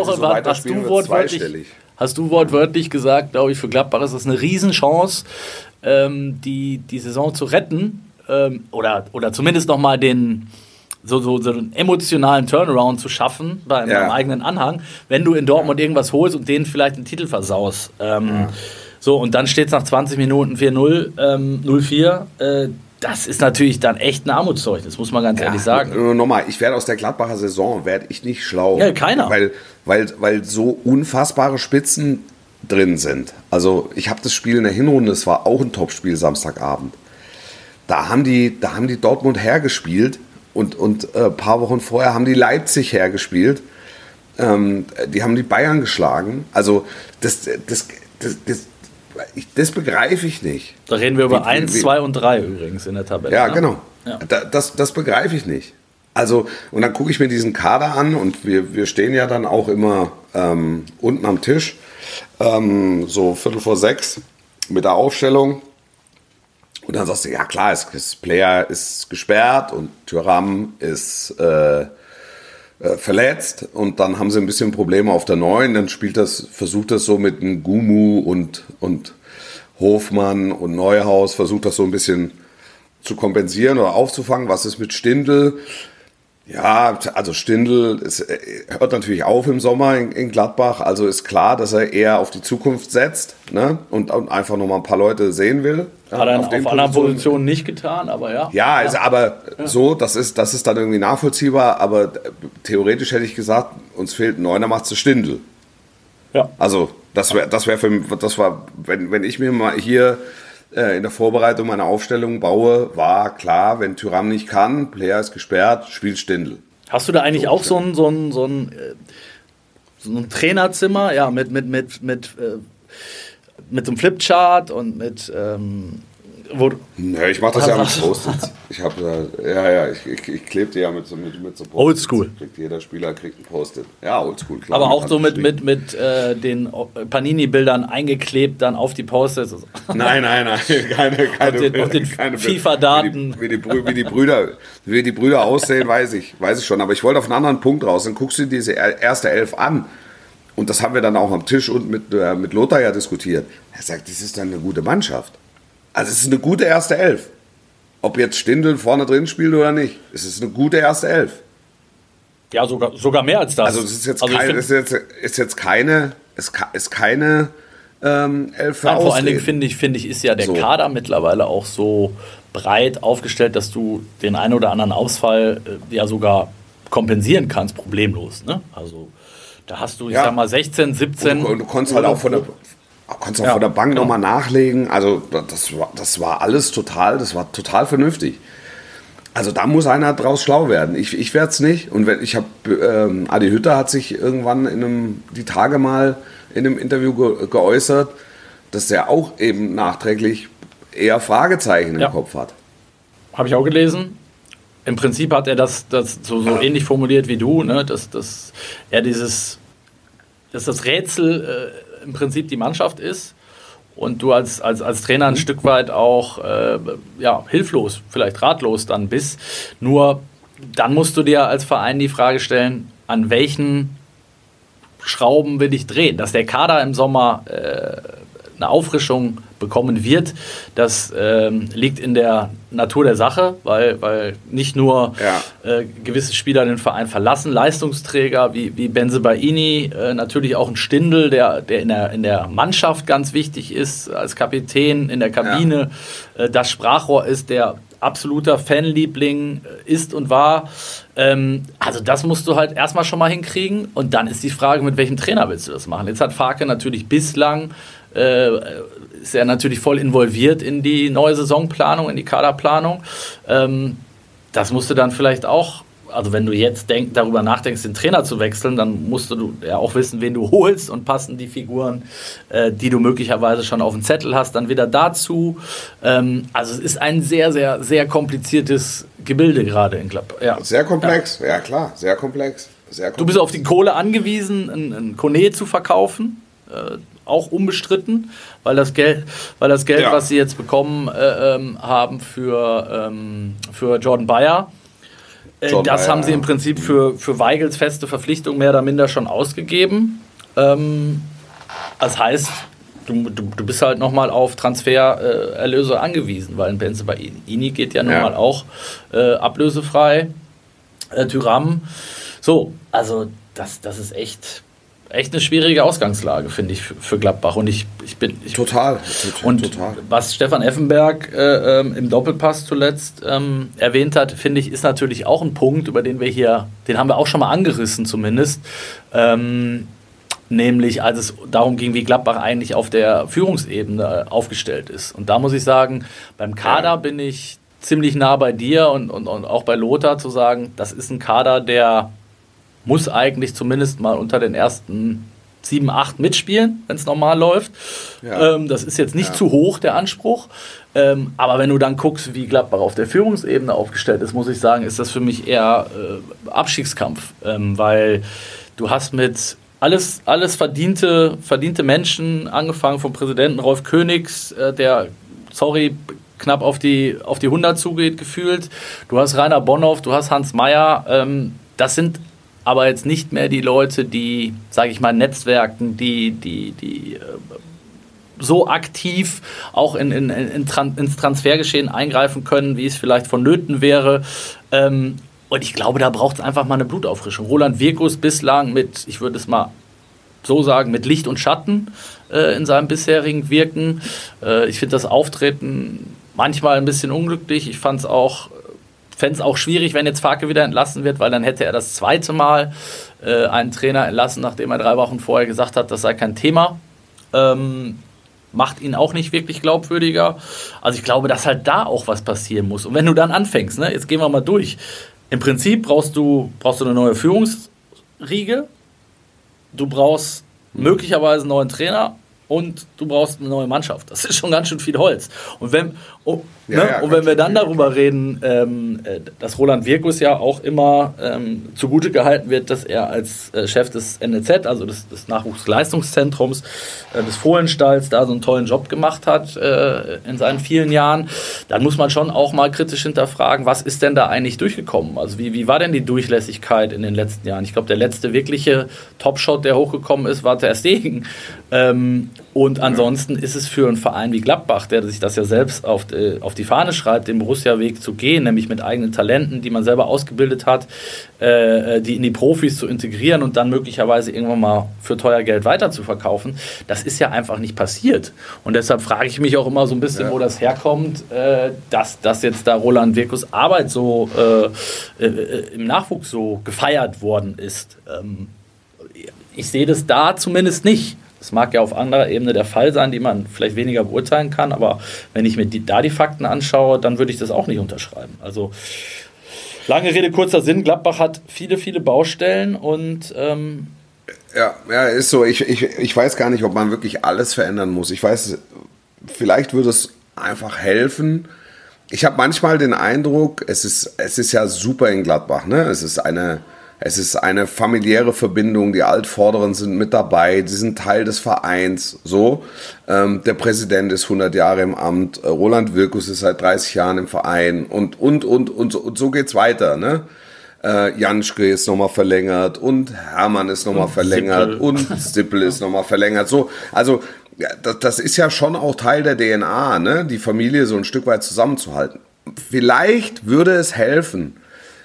wortwörtlich gesagt, glaube ich, für Gladbach ist das eine Riesenchance, die Saison zu retten, oder zumindest nochmal so einen emotionalen Turnaround zu schaffen beim eigenen Anhang, wenn du in Dortmund irgendwas holst und denen vielleicht einen Titel versaust. So, und dann steht es nach 20 Minuten 4-0, 0-4. das ist natürlich dann echt ein Armutszeugnis, muss man ganz ehrlich sagen. Nochmal, ich werde aus der Gladbacher Saison, werde ich nicht schlau. Ja, keiner. Weil so unfassbare Spitzen drin sind. Also ich habe das Spiel in der Hinrunde, es war auch ein Topspiel Samstagabend. Da haben die Dortmund hergespielt und ein paar Wochen vorher haben die Leipzig hergespielt. Die haben die Bayern geschlagen. Also das begreife ich nicht. Da reden wir über 1, 2 und 3 übrigens in der Tabelle. Ja, genau. Ja. Das begreife ich nicht. Also, und dann gucke ich mir diesen Kader an und wir stehen ja dann auch immer unten am Tisch, so 5:45 mit der Aufstellung. Und dann sagst du, ja klar, das Player ist gesperrt und Thuram ist verletzt. Und dann haben sie ein bisschen Probleme auf der 9. Dann versucht das so mit einem Gumu und Hofmann und Neuhaus, versucht das so ein bisschen zu kompensieren oder aufzufangen. Was ist mit Stindl? Ja, also Stindl hört natürlich auf im Sommer in Gladbach. Also ist klar, dass er eher auf die Zukunft setzt, ne? und einfach noch mal ein paar Leute sehen will. Hat er auf anderen Positionen nicht getan, aber ja. Ja, so, das ist dann irgendwie nachvollziehbar. Aber theoretisch hätte ich gesagt, uns fehlt ein Neuner, macht es Stindl. Ja. Also das war, wenn ich mir mal hier in der Vorbereitung meiner Aufstellung baue, war klar, wenn Thuram nicht kann, Player ist gesperrt, spielt Stindl. Hast du da eigentlich auch so ein Trainerzimmer, ja, mit so einem Flipchart und mit Nee, ich mache das ja mit Post-its. Ich klebe die ja mit so Post-its. Oldschool. Jeder Spieler kriegt ein Post-it. Ja, oldschool, klar. Aber auch so mit den Panini-Bildern eingeklebt dann auf die Post-its. Nein. Keine auf den FIFA-Daten. Wie die Brüder aussehen, weiß ich schon. Aber ich wollte auf einen anderen Punkt raus. Dann guckst du dir diese erste Elf an. Und das haben wir dann auch am Tisch und mit Lothar ja diskutiert. Er sagt, das ist dann eine gute Mannschaft. Also es ist eine gute erste Elf. Ob jetzt Stindl vorne drin spielt oder nicht. Es ist eine gute erste Elf. Ja, sogar mehr als das. Also es ist jetzt keine Elf für vor allen Dingen finde ich, ist ja der Kader mittlerweile auch so breit aufgestellt, dass du den einen oder anderen Ausfall ja sogar kompensieren kannst, problemlos. Ne? Also da hast du, ich sag mal, 16, 17... Und du konntest halt auch von der Bank nochmal nachlegen. Also das war alles das war total vernünftig. Also da muss einer draus schlau werden. Ich werde es nicht. Und Adi Hütter hat sich irgendwann die Tage mal in einem Interview geäußert, dass der auch eben nachträglich eher Fragezeichen im Kopf hat. Habe ich auch gelesen. Im Prinzip hat er das so ähnlich formuliert wie du, ne? dass das Rätsel im Prinzip die Mannschaft ist und du als Trainer ein Stück weit auch hilflos, vielleicht ratlos dann bist. Nur dann musst du dir als Verein die Frage stellen, an welchen Schrauben will ich drehen? Dass der Kader im Sommer eine Auffrischung bekommen wird, das liegt in der Natur der Sache, weil nicht nur gewisse Spieler den Verein verlassen, Leistungsträger wie Bensebaini, natürlich auch ein Stindl, der in der Mannschaft ganz wichtig ist, als Kapitän in der Kabine, das Sprachrohr ist, der absoluter Fanliebling ist und war. Also das musst du halt erstmal schon mal hinkriegen und dann ist die Frage, mit welchem Trainer willst du das machen? Jetzt hat Farke natürlich bislang ist er natürlich voll involviert in die neue Saisonplanung, in die Kaderplanung. Das musst du dann vielleicht auch, also wenn du jetzt darüber nachdenkst, den Trainer zu wechseln, dann musst du ja auch wissen, wen du holst und passen die Figuren, die du möglicherweise schon auf dem Zettel hast, dann wieder dazu. Also es ist ein sehr, sehr, sehr kompliziertes Gebilde gerade in Gladbach. Ja. Sehr komplex, ja klar, sehr komplex. Du bist auf die Kohle angewiesen, einen Kone zu verkaufen. Auch unbestritten, weil das Geld, was sie jetzt bekommen haben für Jordan Bayer, das haben sie im Prinzip für Weigels feste Verpflichtung mehr oder minder schon ausgegeben. Das heißt, du bist halt nochmal auf Transfererlöse angewiesen, weil ein Bensebaini geht ja nun mal auch ablösefrei. Thuram. So, also das ist echt... echt eine schwierige Ausgangslage, finde ich, für Gladbach. Und Total. Was Stefan Effenberg im Doppelpass zuletzt erwähnt hat, finde ich, ist natürlich auch ein Punkt, über den den haben wir auch schon mal angerissen zumindest. Nämlich als es darum ging, wie Gladbach eigentlich auf der Führungsebene aufgestellt ist. Und da muss ich sagen, beim Kader bin ich ziemlich nah bei dir und auch bei Lothar zu sagen, das ist ein Kader, der muss eigentlich zumindest mal unter den ersten 7, 8 mitspielen, wenn es normal läuft. Ja. Das ist jetzt nicht zu hoch, der Anspruch. Aber wenn du dann guckst, wie Gladbach auf der Führungsebene aufgestellt ist, muss ich sagen, ist das für mich eher Abstiegskampf. Weil du hast mit alles verdiente Menschen, angefangen vom Präsidenten Rolf Königs, der, knapp auf die 100 zugeht, gefühlt. Du hast Rainer Bonhoff, du hast Hans Meyer. Das sind aber jetzt nicht mehr die Leute, die, sage ich mal, Netzwerken, die so aktiv auch ins Transfergeschehen eingreifen können, wie es vielleicht vonnöten wäre. Und ich glaube, da braucht es einfach mal eine Blutauffrischung. Roland Wirkus bislang mit, ich würde es mal so sagen, mit Licht und Schatten in seinem bisherigen Wirken. Ich finde das Auftreten manchmal ein bisschen unglücklich. Ich fände es auch schwierig, wenn jetzt Farke wieder entlassen wird, weil dann hätte er das zweite Mal einen Trainer entlassen, nachdem er 3 Wochen vorher gesagt hat, das sei kein Thema. Macht ihn auch nicht wirklich glaubwürdiger. Also ich glaube, dass halt da auch was passieren muss. Und wenn du dann anfängst, ne, jetzt gehen wir mal durch. Im Prinzip brauchst du eine neue Führungsriege, du brauchst möglicherweise einen neuen Trainer und du brauchst eine neue Mannschaft. Das ist schon ganz schön viel Holz. Und wenn wir dann darüber reden, dass Roland Wirkus ja auch immer zugute gehalten wird, dass er als Chef des NLZ, also des Nachwuchsleistungszentrums, des Fohlenstalls, da so einen tollen Job gemacht hat in seinen vielen Jahren, dann muss man schon auch mal kritisch hinterfragen, was ist denn da eigentlich durchgekommen? Also wie war denn die Durchlässigkeit in den letzten Jahren? Ich glaube, der letzte wirkliche Topshot, der hochgekommen ist, war Ter Stegen. Und ansonsten ist es für einen Verein wie Gladbach, der sich das ja selbst auf die Fahne schreibt, den Borussia-Weg zu gehen, nämlich mit eigenen Talenten, die man selber ausgebildet hat, die in die Profis zu integrieren und dann möglicherweise irgendwann mal für teuer Geld weiter zu verkaufen, das ist ja einfach nicht passiert. Und deshalb frage ich mich auch immer so ein bisschen, wo das herkommt, dass jetzt da Roland Wirkus Arbeit so im Nachwuchs so gefeiert worden ist. Ich sehe das da zumindest nicht. Das mag ja auf anderer Ebene der Fall sein, die man vielleicht weniger beurteilen kann, aber wenn ich mir da die Fakten anschaue, dann würde ich das auch nicht unterschreiben. Also lange Rede, kurzer Sinn, Gladbach hat viele, viele Baustellen und Ja, ist so. Ich weiß gar nicht, ob man wirklich alles verändern muss. Ich weiß, vielleicht würde es einfach helfen. Ich habe manchmal den Eindruck, es ist ja super in Gladbach, ne? Es ist eine familiäre Verbindung, die Altvorderen sind mit dabei, die sind Teil des Vereins, so. Der Präsident ist 100 Jahre im Amt, Roland Wirkus ist seit 30 Jahren im Verein und so geht's weiter, ne? Janschke ist nochmal verlängert und Hermann ist nochmal verlängert und Sippel ist nochmal verlängert, so. Also, ja, das ist ja schon auch Teil der DNA, ne? Die Familie so ein Stück weit zusammenzuhalten. Vielleicht würde es helfen,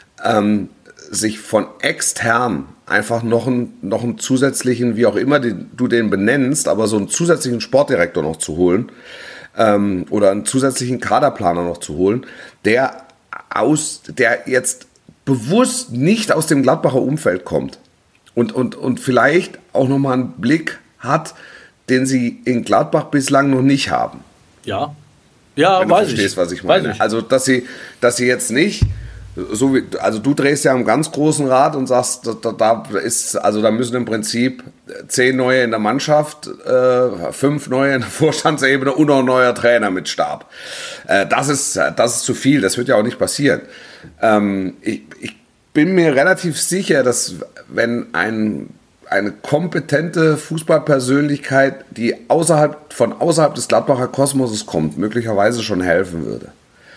sich von extern einfach noch einen zusätzlichen, wie auch immer du den benennst, aber so einen zusätzlichen Sportdirektor noch zu holen oder einen zusätzlichen Kaderplaner noch zu holen, der jetzt bewusst nicht aus dem Gladbacher Umfeld kommt und vielleicht auch nochmal einen Blick hat, den sie in Gladbach bislang noch nicht haben. Ja, wenn du verstehst, was ich meine. Also, dass sie jetzt nicht also du drehst ja am ganz großen Rad und sagst, da müssen im Prinzip 10 neue in der Mannschaft, 5 neue in der Vorstandsebene und noch ein neuer Trainer mit Stab. Das ist zu viel, das wird ja auch nicht passieren. Ich bin mir relativ sicher, dass wenn eine kompetente Fußballpersönlichkeit, die von außerhalb des Gladbacher Kosmoses kommt, möglicherweise schon helfen würde.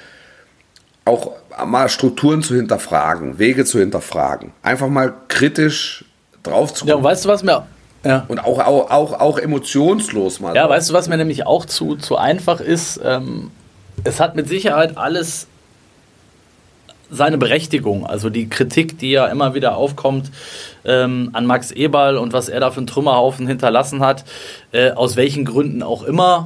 Auch mal Strukturen zu hinterfragen, Wege zu hinterfragen, einfach mal kritisch drauf zu gucken. Ja, und weißt du, was mir... Ja. Und auch emotionslos mal. Ja, weißt du, was mir nämlich auch zu einfach ist? Es hat mit Sicherheit alles seine Berechtigung. Also die Kritik, die ja immer wieder aufkommt an Max Eberl und was er da für einen Trümmerhaufen hinterlassen hat, aus welchen Gründen auch immer,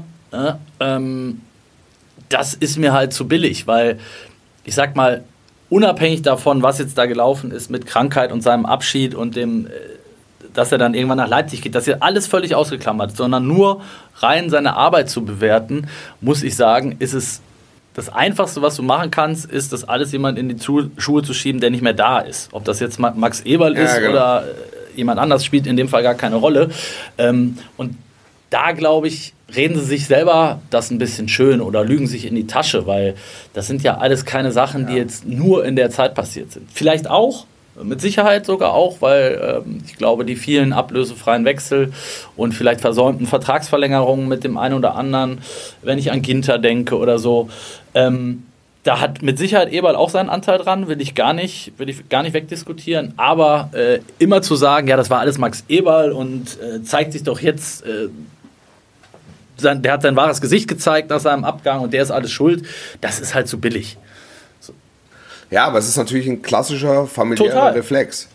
das ist mir halt zu billig, weil ich sag mal, unabhängig davon, was jetzt da gelaufen ist mit Krankheit und seinem Abschied und dem, dass er dann irgendwann nach Leipzig geht, das ist ja alles völlig ausgeklammert, sondern nur rein seine Arbeit zu bewerten, muss ich sagen, ist es das Einfachste, was du machen kannst, ist, das alles jemand in die Schuhe zu schieben, der nicht mehr da ist. Ob das jetzt Max Eberl ist oder jemand anders, spielt in dem Fall gar keine Rolle. Und da, glaube ich, reden sie sich selber das ein bisschen schön oder lügen sich in die Tasche, weil das sind ja alles keine Sachen, die jetzt nur in der Zeit passiert sind. Vielleicht auch, mit Sicherheit sogar auch, weil ich glaube, die vielen ablösefreien Wechsel und vielleicht versäumten Vertragsverlängerungen mit dem einen oder anderen, wenn ich an Ginter denke oder so, da hat mit Sicherheit Eberl auch seinen Anteil dran, will ich gar nicht wegdiskutieren, aber immer zu sagen, ja, das war alles Max Eberl und zeigt sich doch jetzt, der hat sein wahres Gesicht gezeigt nach seinem Abgang und der ist alles schuld, das ist halt zu billig. Ja, aber es ist natürlich ein klassischer familiärer Reflex.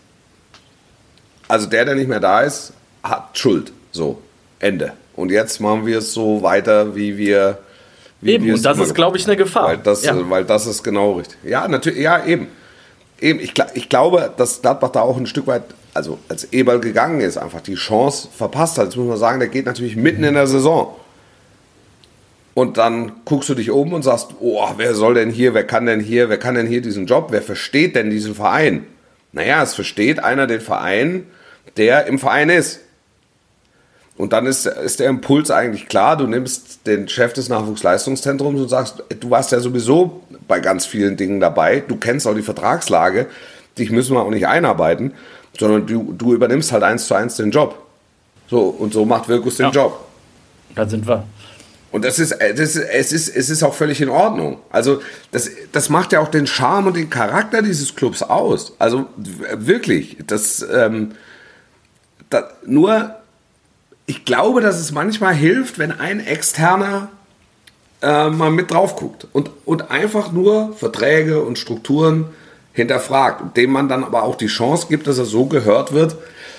Also der nicht mehr da ist, hat Schuld. So, Ende. Und jetzt machen wir es so weiter, wie wir... Eben, und das ist, glaube ich, eine Gefahr. Weil das ist genau richtig. Ja, natürlich, ja, eben. Ich glaube, dass Gladbach da auch ein Stück weit, also als Eberl gegangen ist, einfach die Chance verpasst hat. Jetzt muss man sagen, der geht natürlich mitten in der Saison. Und dann guckst du dich um und sagst, oh, wer kann denn hier diesen Job, wer versteht denn diesen Verein? Naja, es versteht einer den Verein, der im Verein ist. Und dann ist der Impuls eigentlich klar, du nimmst den Chef des Nachwuchsleistungszentrums und sagst, du warst ja sowieso bei ganz vielen Dingen dabei, du kennst auch die Vertragslage, dich müssen wir auch nicht einarbeiten, sondern du übernimmst halt 1:1 den Job. So, und so macht Wirkus den Job. Da sind wir. Und es ist auch völlig in Ordnung. Also das macht ja auch den Charme und den Charakter dieses Clubs aus. Also wirklich, nur ich glaube, dass es manchmal hilft, wenn ein Externer mal mit drauf guckt und einfach nur Verträge und Strukturen hinterfragt und dem man dann aber auch die Chance gibt, dass er so gehört wird,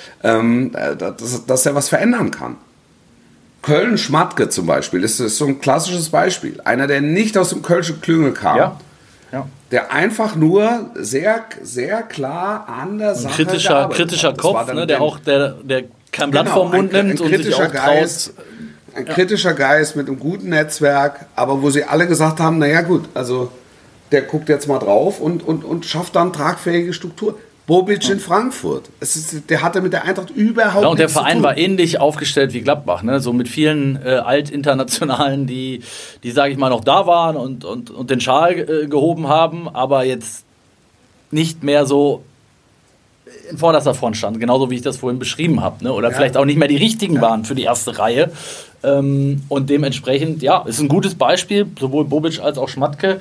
dass er was verändern kann. Köln-Schmatke zum Beispiel ist so ein klassisches Beispiel. Einer, der nicht aus dem Kölschen Klüngel kam, der einfach nur sehr, sehr klar an der Sache kritischer Kopf, ne, der kein Blatt vom Mund nimmt und sich auch traut. Ein kritischer Geist mit einem guten Netzwerk, aber wo sie alle gesagt haben, naja gut, also der guckt jetzt mal drauf und schafft dann tragfähige Struktur. Bobic in Frankfurt. Der hatte mit der Eintracht überhaupt nichts zu tun. Und der Verein war ähnlich aufgestellt wie Gladbach, ne? So mit vielen Altinternationalen, die sage ich mal, noch da waren und den Schal gehoben haben, aber jetzt nicht mehr so in vorderster Front standen, genauso wie ich das vorhin beschrieben habe, ne? Oder vielleicht auch nicht mehr die richtigen waren für die erste Reihe. Und dementsprechend, ist ein gutes Beispiel, sowohl Bobic als auch Schmatke.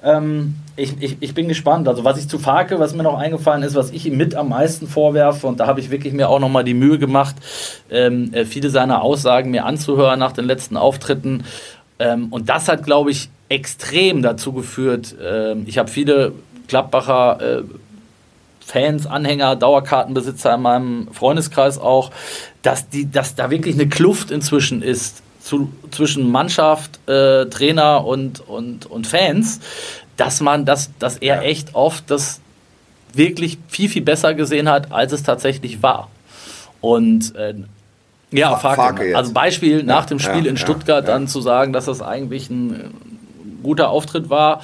Ich bin gespannt. Also was ich zu Farke, was mir noch eingefallen ist, was ich ihm mit am meisten vorwerfe, und da habe ich wirklich mir auch nochmal die Mühe gemacht, viele seiner Aussagen mir anzuhören nach den letzten Auftritten. Und das hat, glaube ich, extrem dazu geführt. Ich habe viele Gladbacher Fans, Anhänger, Dauerkartenbesitzer in meinem Freundeskreis auch, dass da wirklich eine Kluft inzwischen ist zwischen Mannschaft, Trainer und Fans, dass er echt oft das wirklich viel, viel besser gesehen hat, als es tatsächlich war. Und Farke. Also Beispiel nach dem Spiel in Stuttgart dann zu sagen, dass das eigentlich ein guter Auftritt war,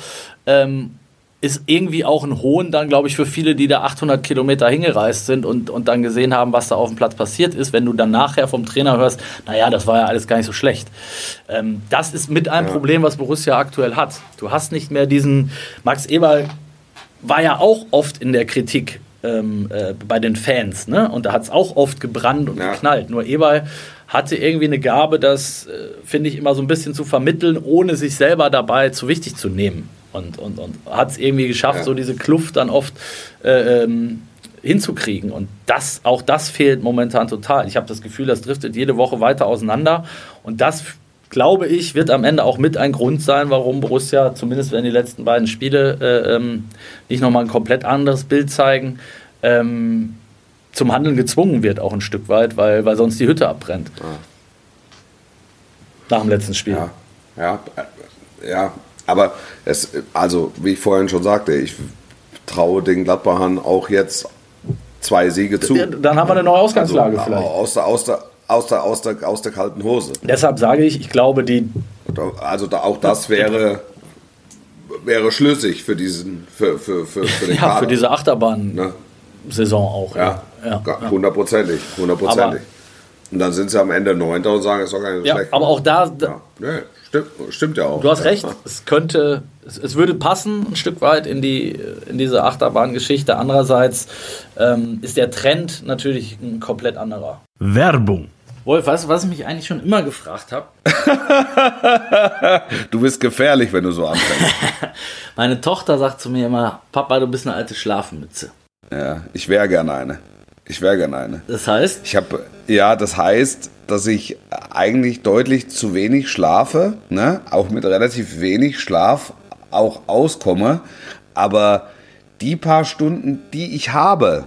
ist irgendwie auch ein Hohn dann, glaube ich, für viele, die da 800 Kilometer hingereist sind und dann gesehen haben, was da auf dem Platz passiert ist, wenn du dann nachher vom Trainer hörst, naja, das war ja alles gar nicht so schlecht. Das ist mit einem Problem, was Borussia aktuell hat. Du hast nicht mehr diesen, Max Eberl war ja auch oft in der Kritik bei den Fans, ne? Und da hat es auch oft gebrannt und geknallt. Nur Eberl hatte irgendwie eine Gabe, das, finde ich, immer so ein bisschen zu vermitteln, ohne sich selber dabei zu wichtig zu nehmen. Und hat es irgendwie geschafft, so diese Kluft dann oft hinzukriegen. Und das fehlt momentan total. Ich habe das Gefühl, das driftet jede Woche weiter auseinander. Und das, glaube ich, wird am Ende auch mit ein Grund sein, warum Borussia, zumindest wenn die letzten beiden Spiele nicht nochmal ein komplett anderes Bild zeigen, zum Handeln gezwungen wird, auch ein Stück weit, weil sonst die Hütte abbrennt. Nach dem letzten Spiel. Ja, aber also wie ich vorhin schon sagte, ich traue den Gladbachern auch jetzt 2 Siege zu. Dann haben wir eine neue Ausgangslage vielleicht. Aus der kalten Hose. Deshalb sage ich glaube, also auch das wäre schlüssig für den Kader. Für diese Achterbahn-Saison auch. Ja, hundertprozentig. Und dann sind sie am Ende 9. und sagen, es ist doch gar nicht schlecht. Aber auch da stimmt ja auch. Du hast recht, es würde passen ein Stück weit in diese Achterbahn-Geschichte. Andererseits ist der Trend natürlich ein komplett anderer. Werbung. Wolf, weißt du, was ich mich eigentlich schon immer gefragt habe? Du bist gefährlich, wenn du so anfängst. Meine Tochter sagt zu mir immer, Papa, du bist eine alte Schlafmütze. Ja, ich wäre gerne eine. Das heißt? Das heißt, dass ich eigentlich deutlich zu wenig schlafe, ne? Auch mit relativ wenig Schlaf auch auskomme, aber die paar Stunden, die ich habe,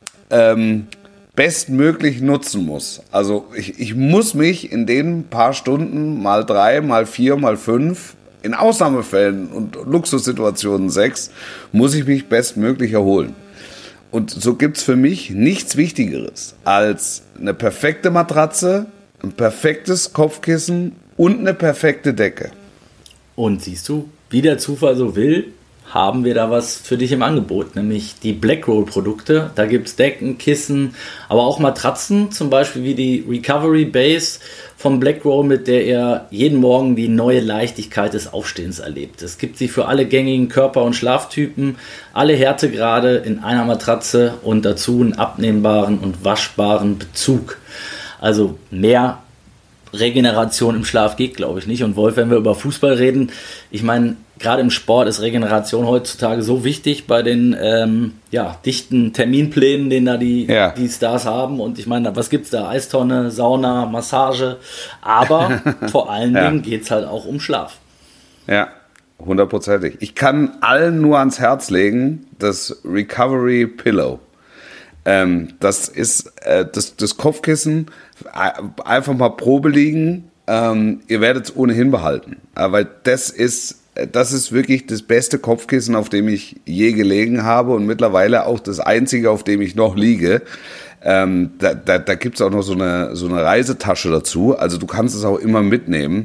bestmöglich nutzen muss. Also ich muss mich in den paar Stunden mal 3, mal 4, mal 5, in Ausnahmefällen und Luxussituationen 6, muss ich mich bestmöglich erholen. Und so gibt es für mich nichts Wichtigeres als eine perfekte Matratze, ein perfektes Kopfkissen und eine perfekte Decke. Und siehst du, wie der Zufall so will, haben wir da was für dich im Angebot, nämlich die Blackroll-Produkte. Da gibt es Decken, Kissen, aber auch Matratzen, zum Beispiel wie die Recovery Base von Blackroll, mit der ihr jeden Morgen die neue Leichtigkeit des Aufstehens erlebt. Es gibt sie für alle gängigen Körper- und Schlaftypen, alle Härtegrade in einer Matratze und dazu einen abnehmbaren und waschbaren Bezug. Also mehr Regeneration im Schlaf geht, glaube ich, nicht. Und Wolf, wenn wir über Fußball reden, ich meine, gerade im Sport ist Regeneration heutzutage so wichtig bei den dichten Terminplänen, den da die Stars haben. Und ich meine, was gibt's da? Eistonne, Sauna, Massage. Aber vor allen Dingen geht's halt auch um Schlaf. Ja, 100%. Ich kann allen nur ans Herz legen, das Recovery Pillow. Das ist das Kopfkissen, einfach mal Probe liegen. Ihr werdet es ohnehin behalten. Weil das ist wirklich das beste Kopfkissen, auf dem ich je gelegen habe und mittlerweile auch das einzige, auf dem ich noch liege. Da gibt es auch noch so eine Reisetasche dazu. Also du kannst es auch immer mitnehmen.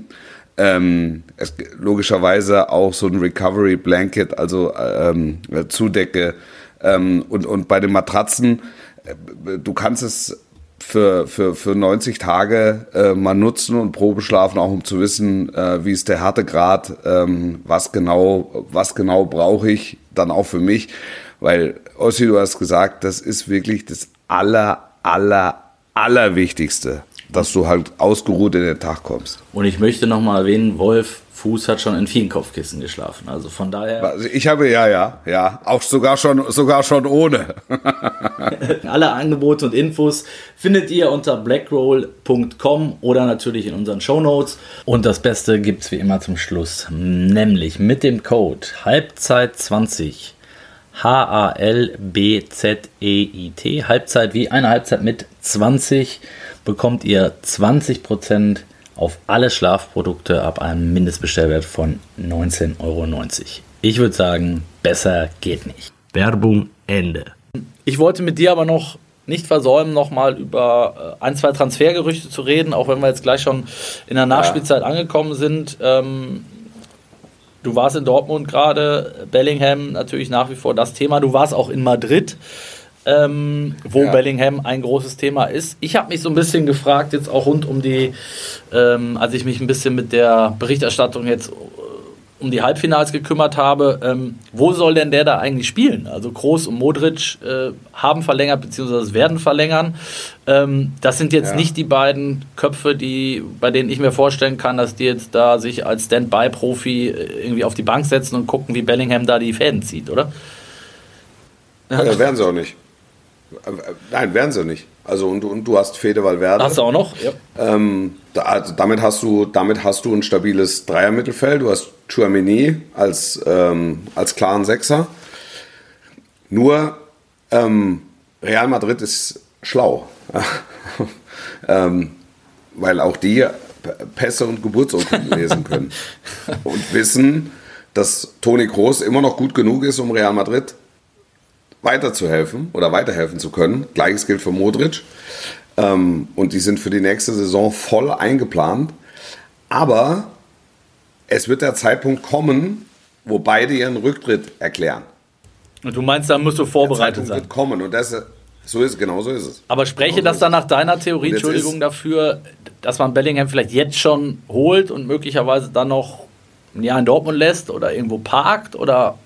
Logischerweise auch so ein Recovery Blanket, also Zudecke. Und bei den Matratzen, du kannst es für 90 Tage mal nutzen und Probe schlafen, auch um zu wissen, wie ist der Härtegrad, was genau brauche ich dann auch für mich. Weil, Ossi, du hast gesagt, das ist wirklich das Allerwichtigste, dass du halt ausgeruht in den Tag kommst. Und ich möchte nochmal erwähnen, Wolf Fuß hat schon in vielen Kopfkissen geschlafen. Also von daher. Also ich habe auch sogar schon ohne. Alle Angebote und Infos findet ihr unter blackroll.com oder natürlich in unseren Shownotes. Und das Beste gibt es wie immer zum Schluss, nämlich mit dem Code Halbzeit20 HALBZEIT, Halbzeit wie eine Halbzeit mit 20, bekommt ihr 20% auf alle Schlafprodukte ab einem Mindestbestellwert von 19,90 €. Ich würde sagen, besser geht nicht. Werbung Ende. Ich wollte mit dir aber noch nicht versäumen, nochmal über 1, 2 Transfergerüchte zu reden, auch wenn wir jetzt gleich schon in der Nachspielzeit angekommen sind. Du warst in Dortmund gerade, Bellingham natürlich nach wie vor das Thema. Du warst auch in Madrid, wo Bellingham ein großes Thema ist. Ich habe mich so ein bisschen gefragt, jetzt auch rund um die, als ich mich ein bisschen mit der Berichterstattung jetzt um die Halbfinals gekümmert habe, wo soll denn der da eigentlich spielen? Also Kroos und Modric haben verlängert, beziehungsweise werden verlängern. Das sind jetzt nicht die beiden Köpfe, bei denen ich mir vorstellen kann, dass die jetzt da sich als Standby-Profi irgendwie auf die Bank setzen und gucken, wie Bellingham da die Fäden zieht, oder? Ja, werden sie auch nicht. Nein, werden sie nicht. Also und du hast Fede Valverde. Hast du auch noch? Ja. Damit hast du ein stabiles Dreier-Mittelfeld. Du hast Tchouaméni als klaren Sechser. Nur Real Madrid ist schlau. Weil auch die Pässe und Geburtsurkunden lesen können. Und wissen, dass Toni Kroos immer noch gut genug ist, um Real Madrid weiterzuhelfen oder weiterhelfen zu können. Gleiches gilt für Modric. Und die sind für die nächste Saison voll eingeplant. Aber es wird der Zeitpunkt kommen, wo beide ihren Rücktritt erklären. Und du meinst, da musst du vorbereitet sein? Der Zeitpunkt wird kommen und so ist es. Aber spreche das dann nach deiner Theorie, Entschuldigung, dafür, dass man Bellingham vielleicht jetzt schon holt und möglicherweise dann noch ein Jahr in Dortmund lässt oder irgendwo parkt? Oder?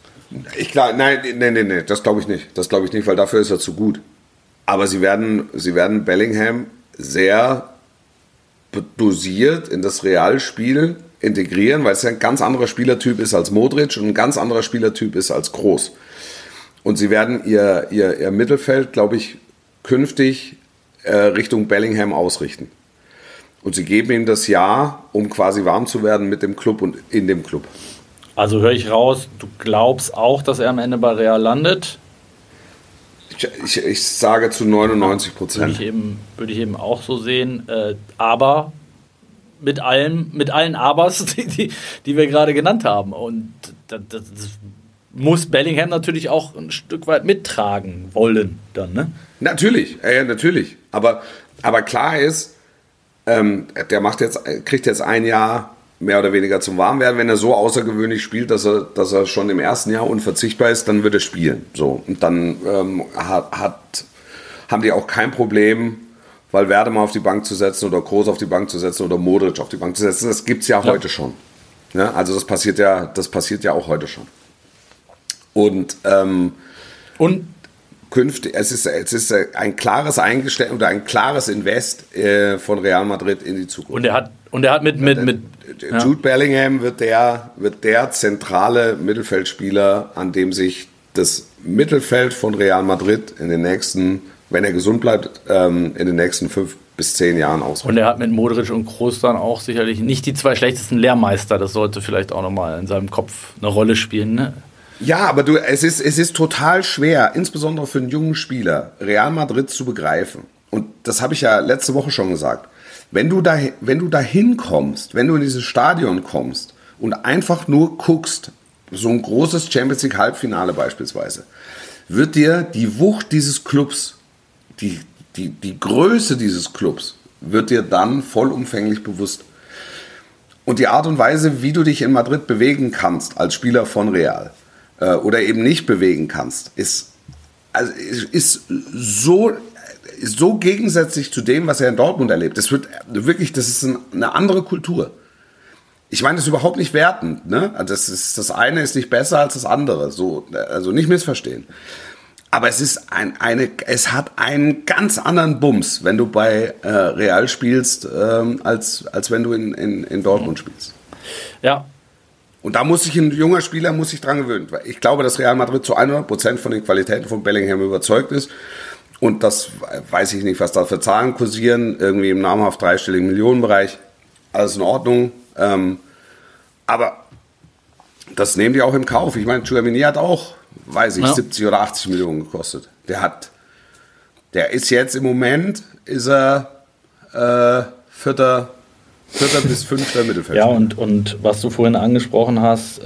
Nein, das glaube ich nicht. Das glaube ich nicht, weil dafür ist er zu gut. Aber sie werden Bellingham sehr dosiert in das Realspiel integrieren, weil es ja ein ganz anderer Spielertyp ist als Modric und ein ganz anderer Spielertyp ist als Kroos. Und sie werden ihr Mittelfeld, glaube ich, künftig Richtung Bellingham ausrichten. Und sie geben ihm das Jahr, um quasi warm zu werden mit dem Club und in dem Club. Also höre ich raus, du glaubst auch, dass er am Ende bei Real landet? Ich sage zu 99%. Würde ich eben auch so sehen. Aber mit allen Abers, die wir gerade genannt haben. Und das muss Bellingham natürlich auch ein Stück weit mittragen wollen dann, ne? Natürlich. Aber klar ist, der kriegt jetzt ein Jahr mehr oder weniger zum Warmwerden. Wenn er so außergewöhnlich spielt, dass er schon im ersten Jahr unverzichtbar ist, dann wird er spielen. So. Und dann haben die auch kein Problem, Valverde mal auf die Bank zu setzen oder Kroos auf die Bank zu setzen oder Modric auf die Bank zu setzen. Das gibt es ja heute schon. Ja, also das passiert ja auch heute schon. Und künftig, es ist ein klares Eingeständnis oder ein klares Invest von Real Madrid in die Zukunft. Und er hat mit Jude Bellingham wird der zentrale Mittelfeldspieler, an dem sich das Mittelfeld von Real Madrid in den nächsten, wenn er gesund bleibt, in den nächsten 5 bis 10 Jahren ausrichtet. Und er hat mit Modric und Kroos dann auch sicherlich nicht die 2 schlechtesten Lehrmeister. Das sollte vielleicht auch nochmal in seinem Kopf eine Rolle spielen, ne? Ja, aber es ist total schwer, insbesondere für einen jungen Spieler, Real Madrid zu begreifen. Und das habe ich ja letzte Woche schon gesagt. Wenn du da hinkommst, wenn du in dieses Stadion kommst und einfach nur guckst, so ein großes Champions League Halbfinale beispielsweise, wird dir die Wucht dieses Clubs, die Größe dieses Clubs, wird dir dann vollumfänglich bewusst. Und die Art und Weise, wie du dich in Madrid bewegen kannst als Spieler von Real oder eben nicht bewegen kannst, ist so gegensätzlich zu dem, was er in Dortmund erlebt. Das ist eine andere Kultur. Ich meine das überhaupt nicht wertend, ne? Das eine ist nicht besser als das andere, so, also nicht missverstehen. Aber es hat einen ganz anderen Bums, wenn du bei Real spielst, als wenn du in Dortmund spielst. Ja. Und da muss sich ein junger Spieler dran gewöhnen. Ich glaube, dass Real Madrid zu 100% von den Qualitäten von Bellingham überzeugt ist. Und das weiß ich nicht, was da für Zahlen kursieren, irgendwie im namhaft 3-stelligen Millionenbereich. Alles in Ordnung. Aber das nehmen die auch im Kauf. Ich meine, Tchouaméni hat auch, 70 oder 80 Millionen gekostet. Der ist jetzt im Moment, ist er vierter bis 5. Mittelfeld. Ja, und was du vorhin angesprochen hast,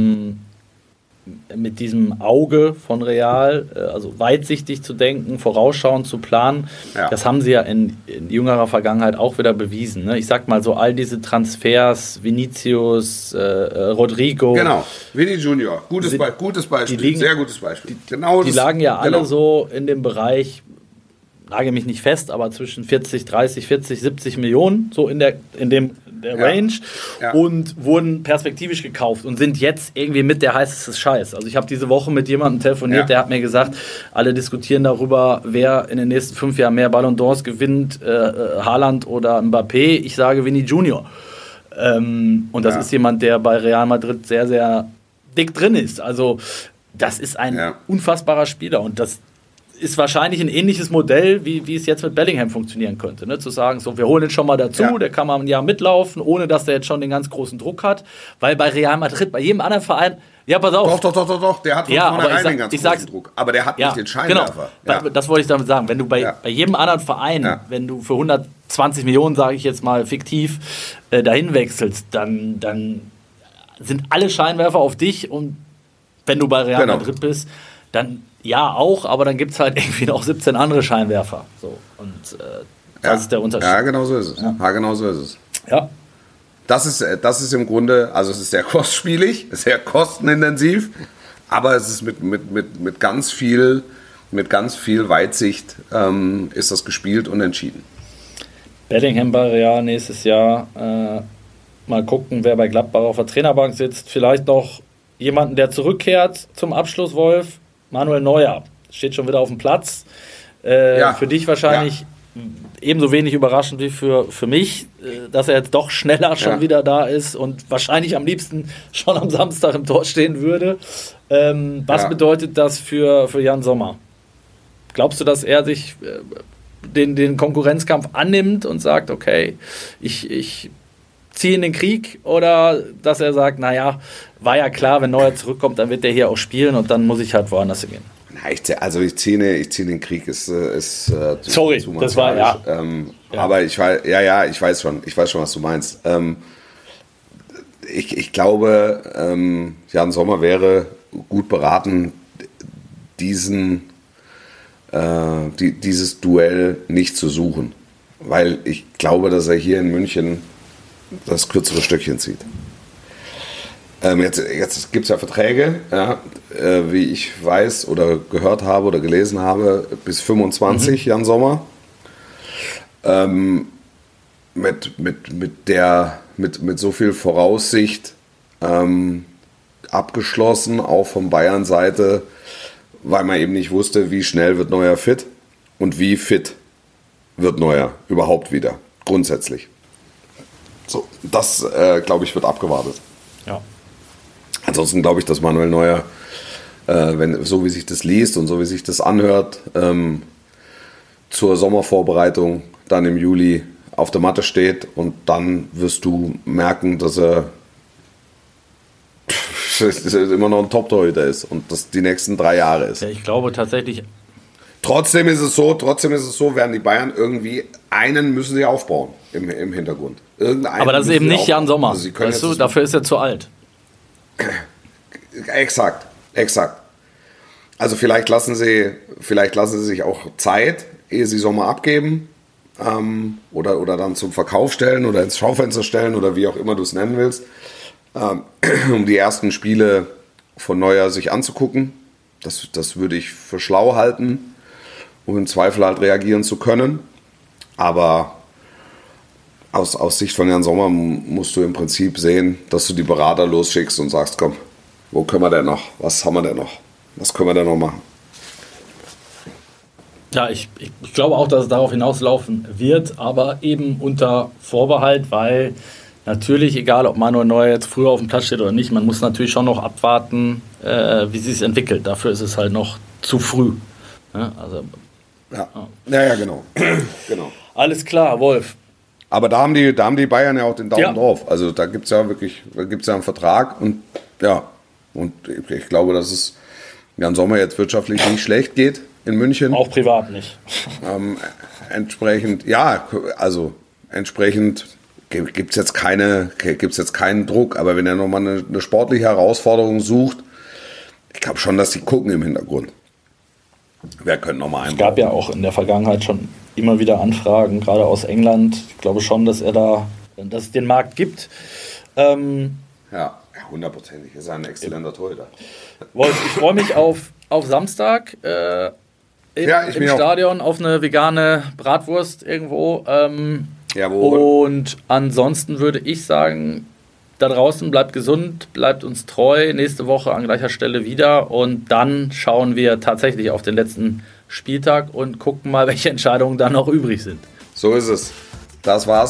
mit diesem Auge von Real, also weitsichtig zu denken, vorausschauend zu planen, das haben sie ja in jüngerer Vergangenheit auch wieder bewiesen. Ne? Ich sag mal so, all diese Transfers, Vinicius, Rodrigo. Genau, Vini Junior, gutes Beispiel, sehr gutes Beispiel. Die lagen ja alle so in dem Bereich, lage mich nicht fest, aber zwischen 40, 70 Millionen, so in der Range, und wurden perspektivisch gekauft und sind jetzt irgendwie mit der heißeste Scheiß. Also ich habe diese Woche mit jemandem telefoniert, der hat mir gesagt, alle diskutieren darüber, wer in den nächsten 5 Jahren mehr Ballon d'Ors gewinnt, Haaland oder Mbappé. Ich sage Vini Junior. Und das ist jemand, der bei Real Madrid sehr, sehr dick drin ist. Also das ist ein unfassbarer Spieler und das ist wahrscheinlich ein ähnliches Modell, wie es jetzt mit Bellingham funktionieren könnte. Ne? Zu sagen, so, wir holen ihn schon mal dazu, der kann mal ein Jahr mitlaufen, ohne dass der jetzt schon den ganz großen Druck hat. Weil bei Real Madrid, bei jedem anderen Verein, ja, pass auf. Doch, der hat von vornherein den ganz großen Druck. Aber der hat nicht den Scheinwerfer. Genau, das wollte ich damit sagen. Wenn du bei jedem anderen Verein, wenn du für 120 Millionen, sage ich jetzt mal fiktiv, dahin wechselst, dann sind alle Scheinwerfer auf dich und wenn du bei Real Madrid bist, dann ja auch, aber dann gibt es halt irgendwie noch 17 andere Scheinwerfer. So, und das ist der Unterschied. Ja, genau so ist es. Ja, genau so ist es. Ja. Das ist im Grunde, also es ist sehr kostspielig, sehr kostenintensiv, aber es ist mit ganz viel Weitsicht ist das gespielt und entschieden. Bellingham bei Real nächstes Jahr. Mal gucken, wer bei Gladbach auf der Trainerbank sitzt. Vielleicht noch jemanden, der zurückkehrt zum Abschluss, Wolf. Manuel Neuer steht schon wieder auf dem Platz. Für dich wahrscheinlich ebenso wenig überraschend wie für mich, dass er jetzt doch schneller schon wieder da ist und wahrscheinlich am liebsten schon am Samstag im Tor stehen würde. Was bedeutet das für Jan Sommer? Glaubst du, dass er sich den Konkurrenzkampf annimmt und sagt, okay, ich ziehe in den Krieg, oder dass er sagt, naja, war ja klar, wenn Neuer zurückkommt, dann wird der hier auch spielen und dann muss ich halt woanders hingehen. Ich ziehe den Krieg ist sorry, zu das war aber ich weiß schon, was du meinst. Ich glaube, Jan Sommer wäre gut beraten, dieses Duell nicht zu suchen, weil ich glaube, dass er hier in München das kürzere Stückchen zieht. Jetzt gibt es ja Verträge, wie ich weiß oder gehört habe oder gelesen habe, bis 25 Jan Sommer. Mit so viel Voraussicht abgeschlossen, auch von Bayern-Seite, weil man eben nicht wusste, wie schnell wird Neuer fit und wie fit wird Neuer überhaupt wieder, grundsätzlich. So, das, glaube ich, wird abgewartet. Ja. Ansonsten glaube ich, dass Manuel Neuer, so wie sich das liest und so wie sich das anhört, zur Sommervorbereitung dann im Juli auf der Matte steht, und dann wirst du merken, dass er immer noch ein Top-Torhüter ist und das die nächsten 3 Jahre ist. Ja, ich glaube tatsächlich. Trotzdem ist es so, werden die Bayern irgendwie einen müssen sie aufbauen im Hintergrund. Aber das ist eben nicht Jan Sommer, also weißt du, dafür ist er zu alt. Exakt. Also vielleicht lassen sie sich auch Zeit, ehe sie Sommer abgeben, oder dann zum Verkauf stellen oder ins Schaufenster stellen oder wie auch immer du es nennen willst, um die ersten Spiele von Neuer sich anzugucken. Das würde ich für schlau halten, um im Zweifel halt reagieren zu können. Aber aus Sicht von Jan Sommer musst du im Prinzip sehen, dass du die Berater losschickst und sagst, komm, wo können wir denn noch? Was haben wir denn noch? Was können wir denn noch machen? Ja, ich glaube auch, dass es darauf hinauslaufen wird, aber eben unter Vorbehalt, weil natürlich, egal ob Manuel Neuer jetzt früher auf dem Platz steht oder nicht, man muss natürlich schon noch abwarten, wie sie es entwickelt. Dafür ist es halt noch zu früh. Ja, also, ja, genau. Genau. Alles klar, Wolf. Aber da haben die Bayern ja auch den Daumen drauf. Also da gibt es ja wirklich einen Vertrag, und ich glaube, dass es Jan Sommer jetzt wirtschaftlich nicht schlecht geht in München. Auch privat nicht. Entsprechend gibt es jetzt keinen Druck, aber wenn er nochmal eine sportliche Herausforderung sucht, ich glaube schon, dass die gucken im Hintergrund. Wer könnte nochmal einbauen? Es gab ja auch in der Vergangenheit schon immer wieder Anfragen, gerade aus England. Ich glaube schon, dass es den Markt gibt. Ja, 100%. Ist ein exzellenter Torhüter. Wolf, ich freue mich auf Samstag im Stadion auf eine vegane Bratwurst irgendwo. Und ansonsten würde ich sagen, da draußen bleibt gesund, bleibt uns treu. Nächste Woche an gleicher Stelle wieder. Und dann schauen wir tatsächlich auf den letzten Spieltag und gucken mal, welche Entscheidungen da noch übrig sind. So ist es. Das war's.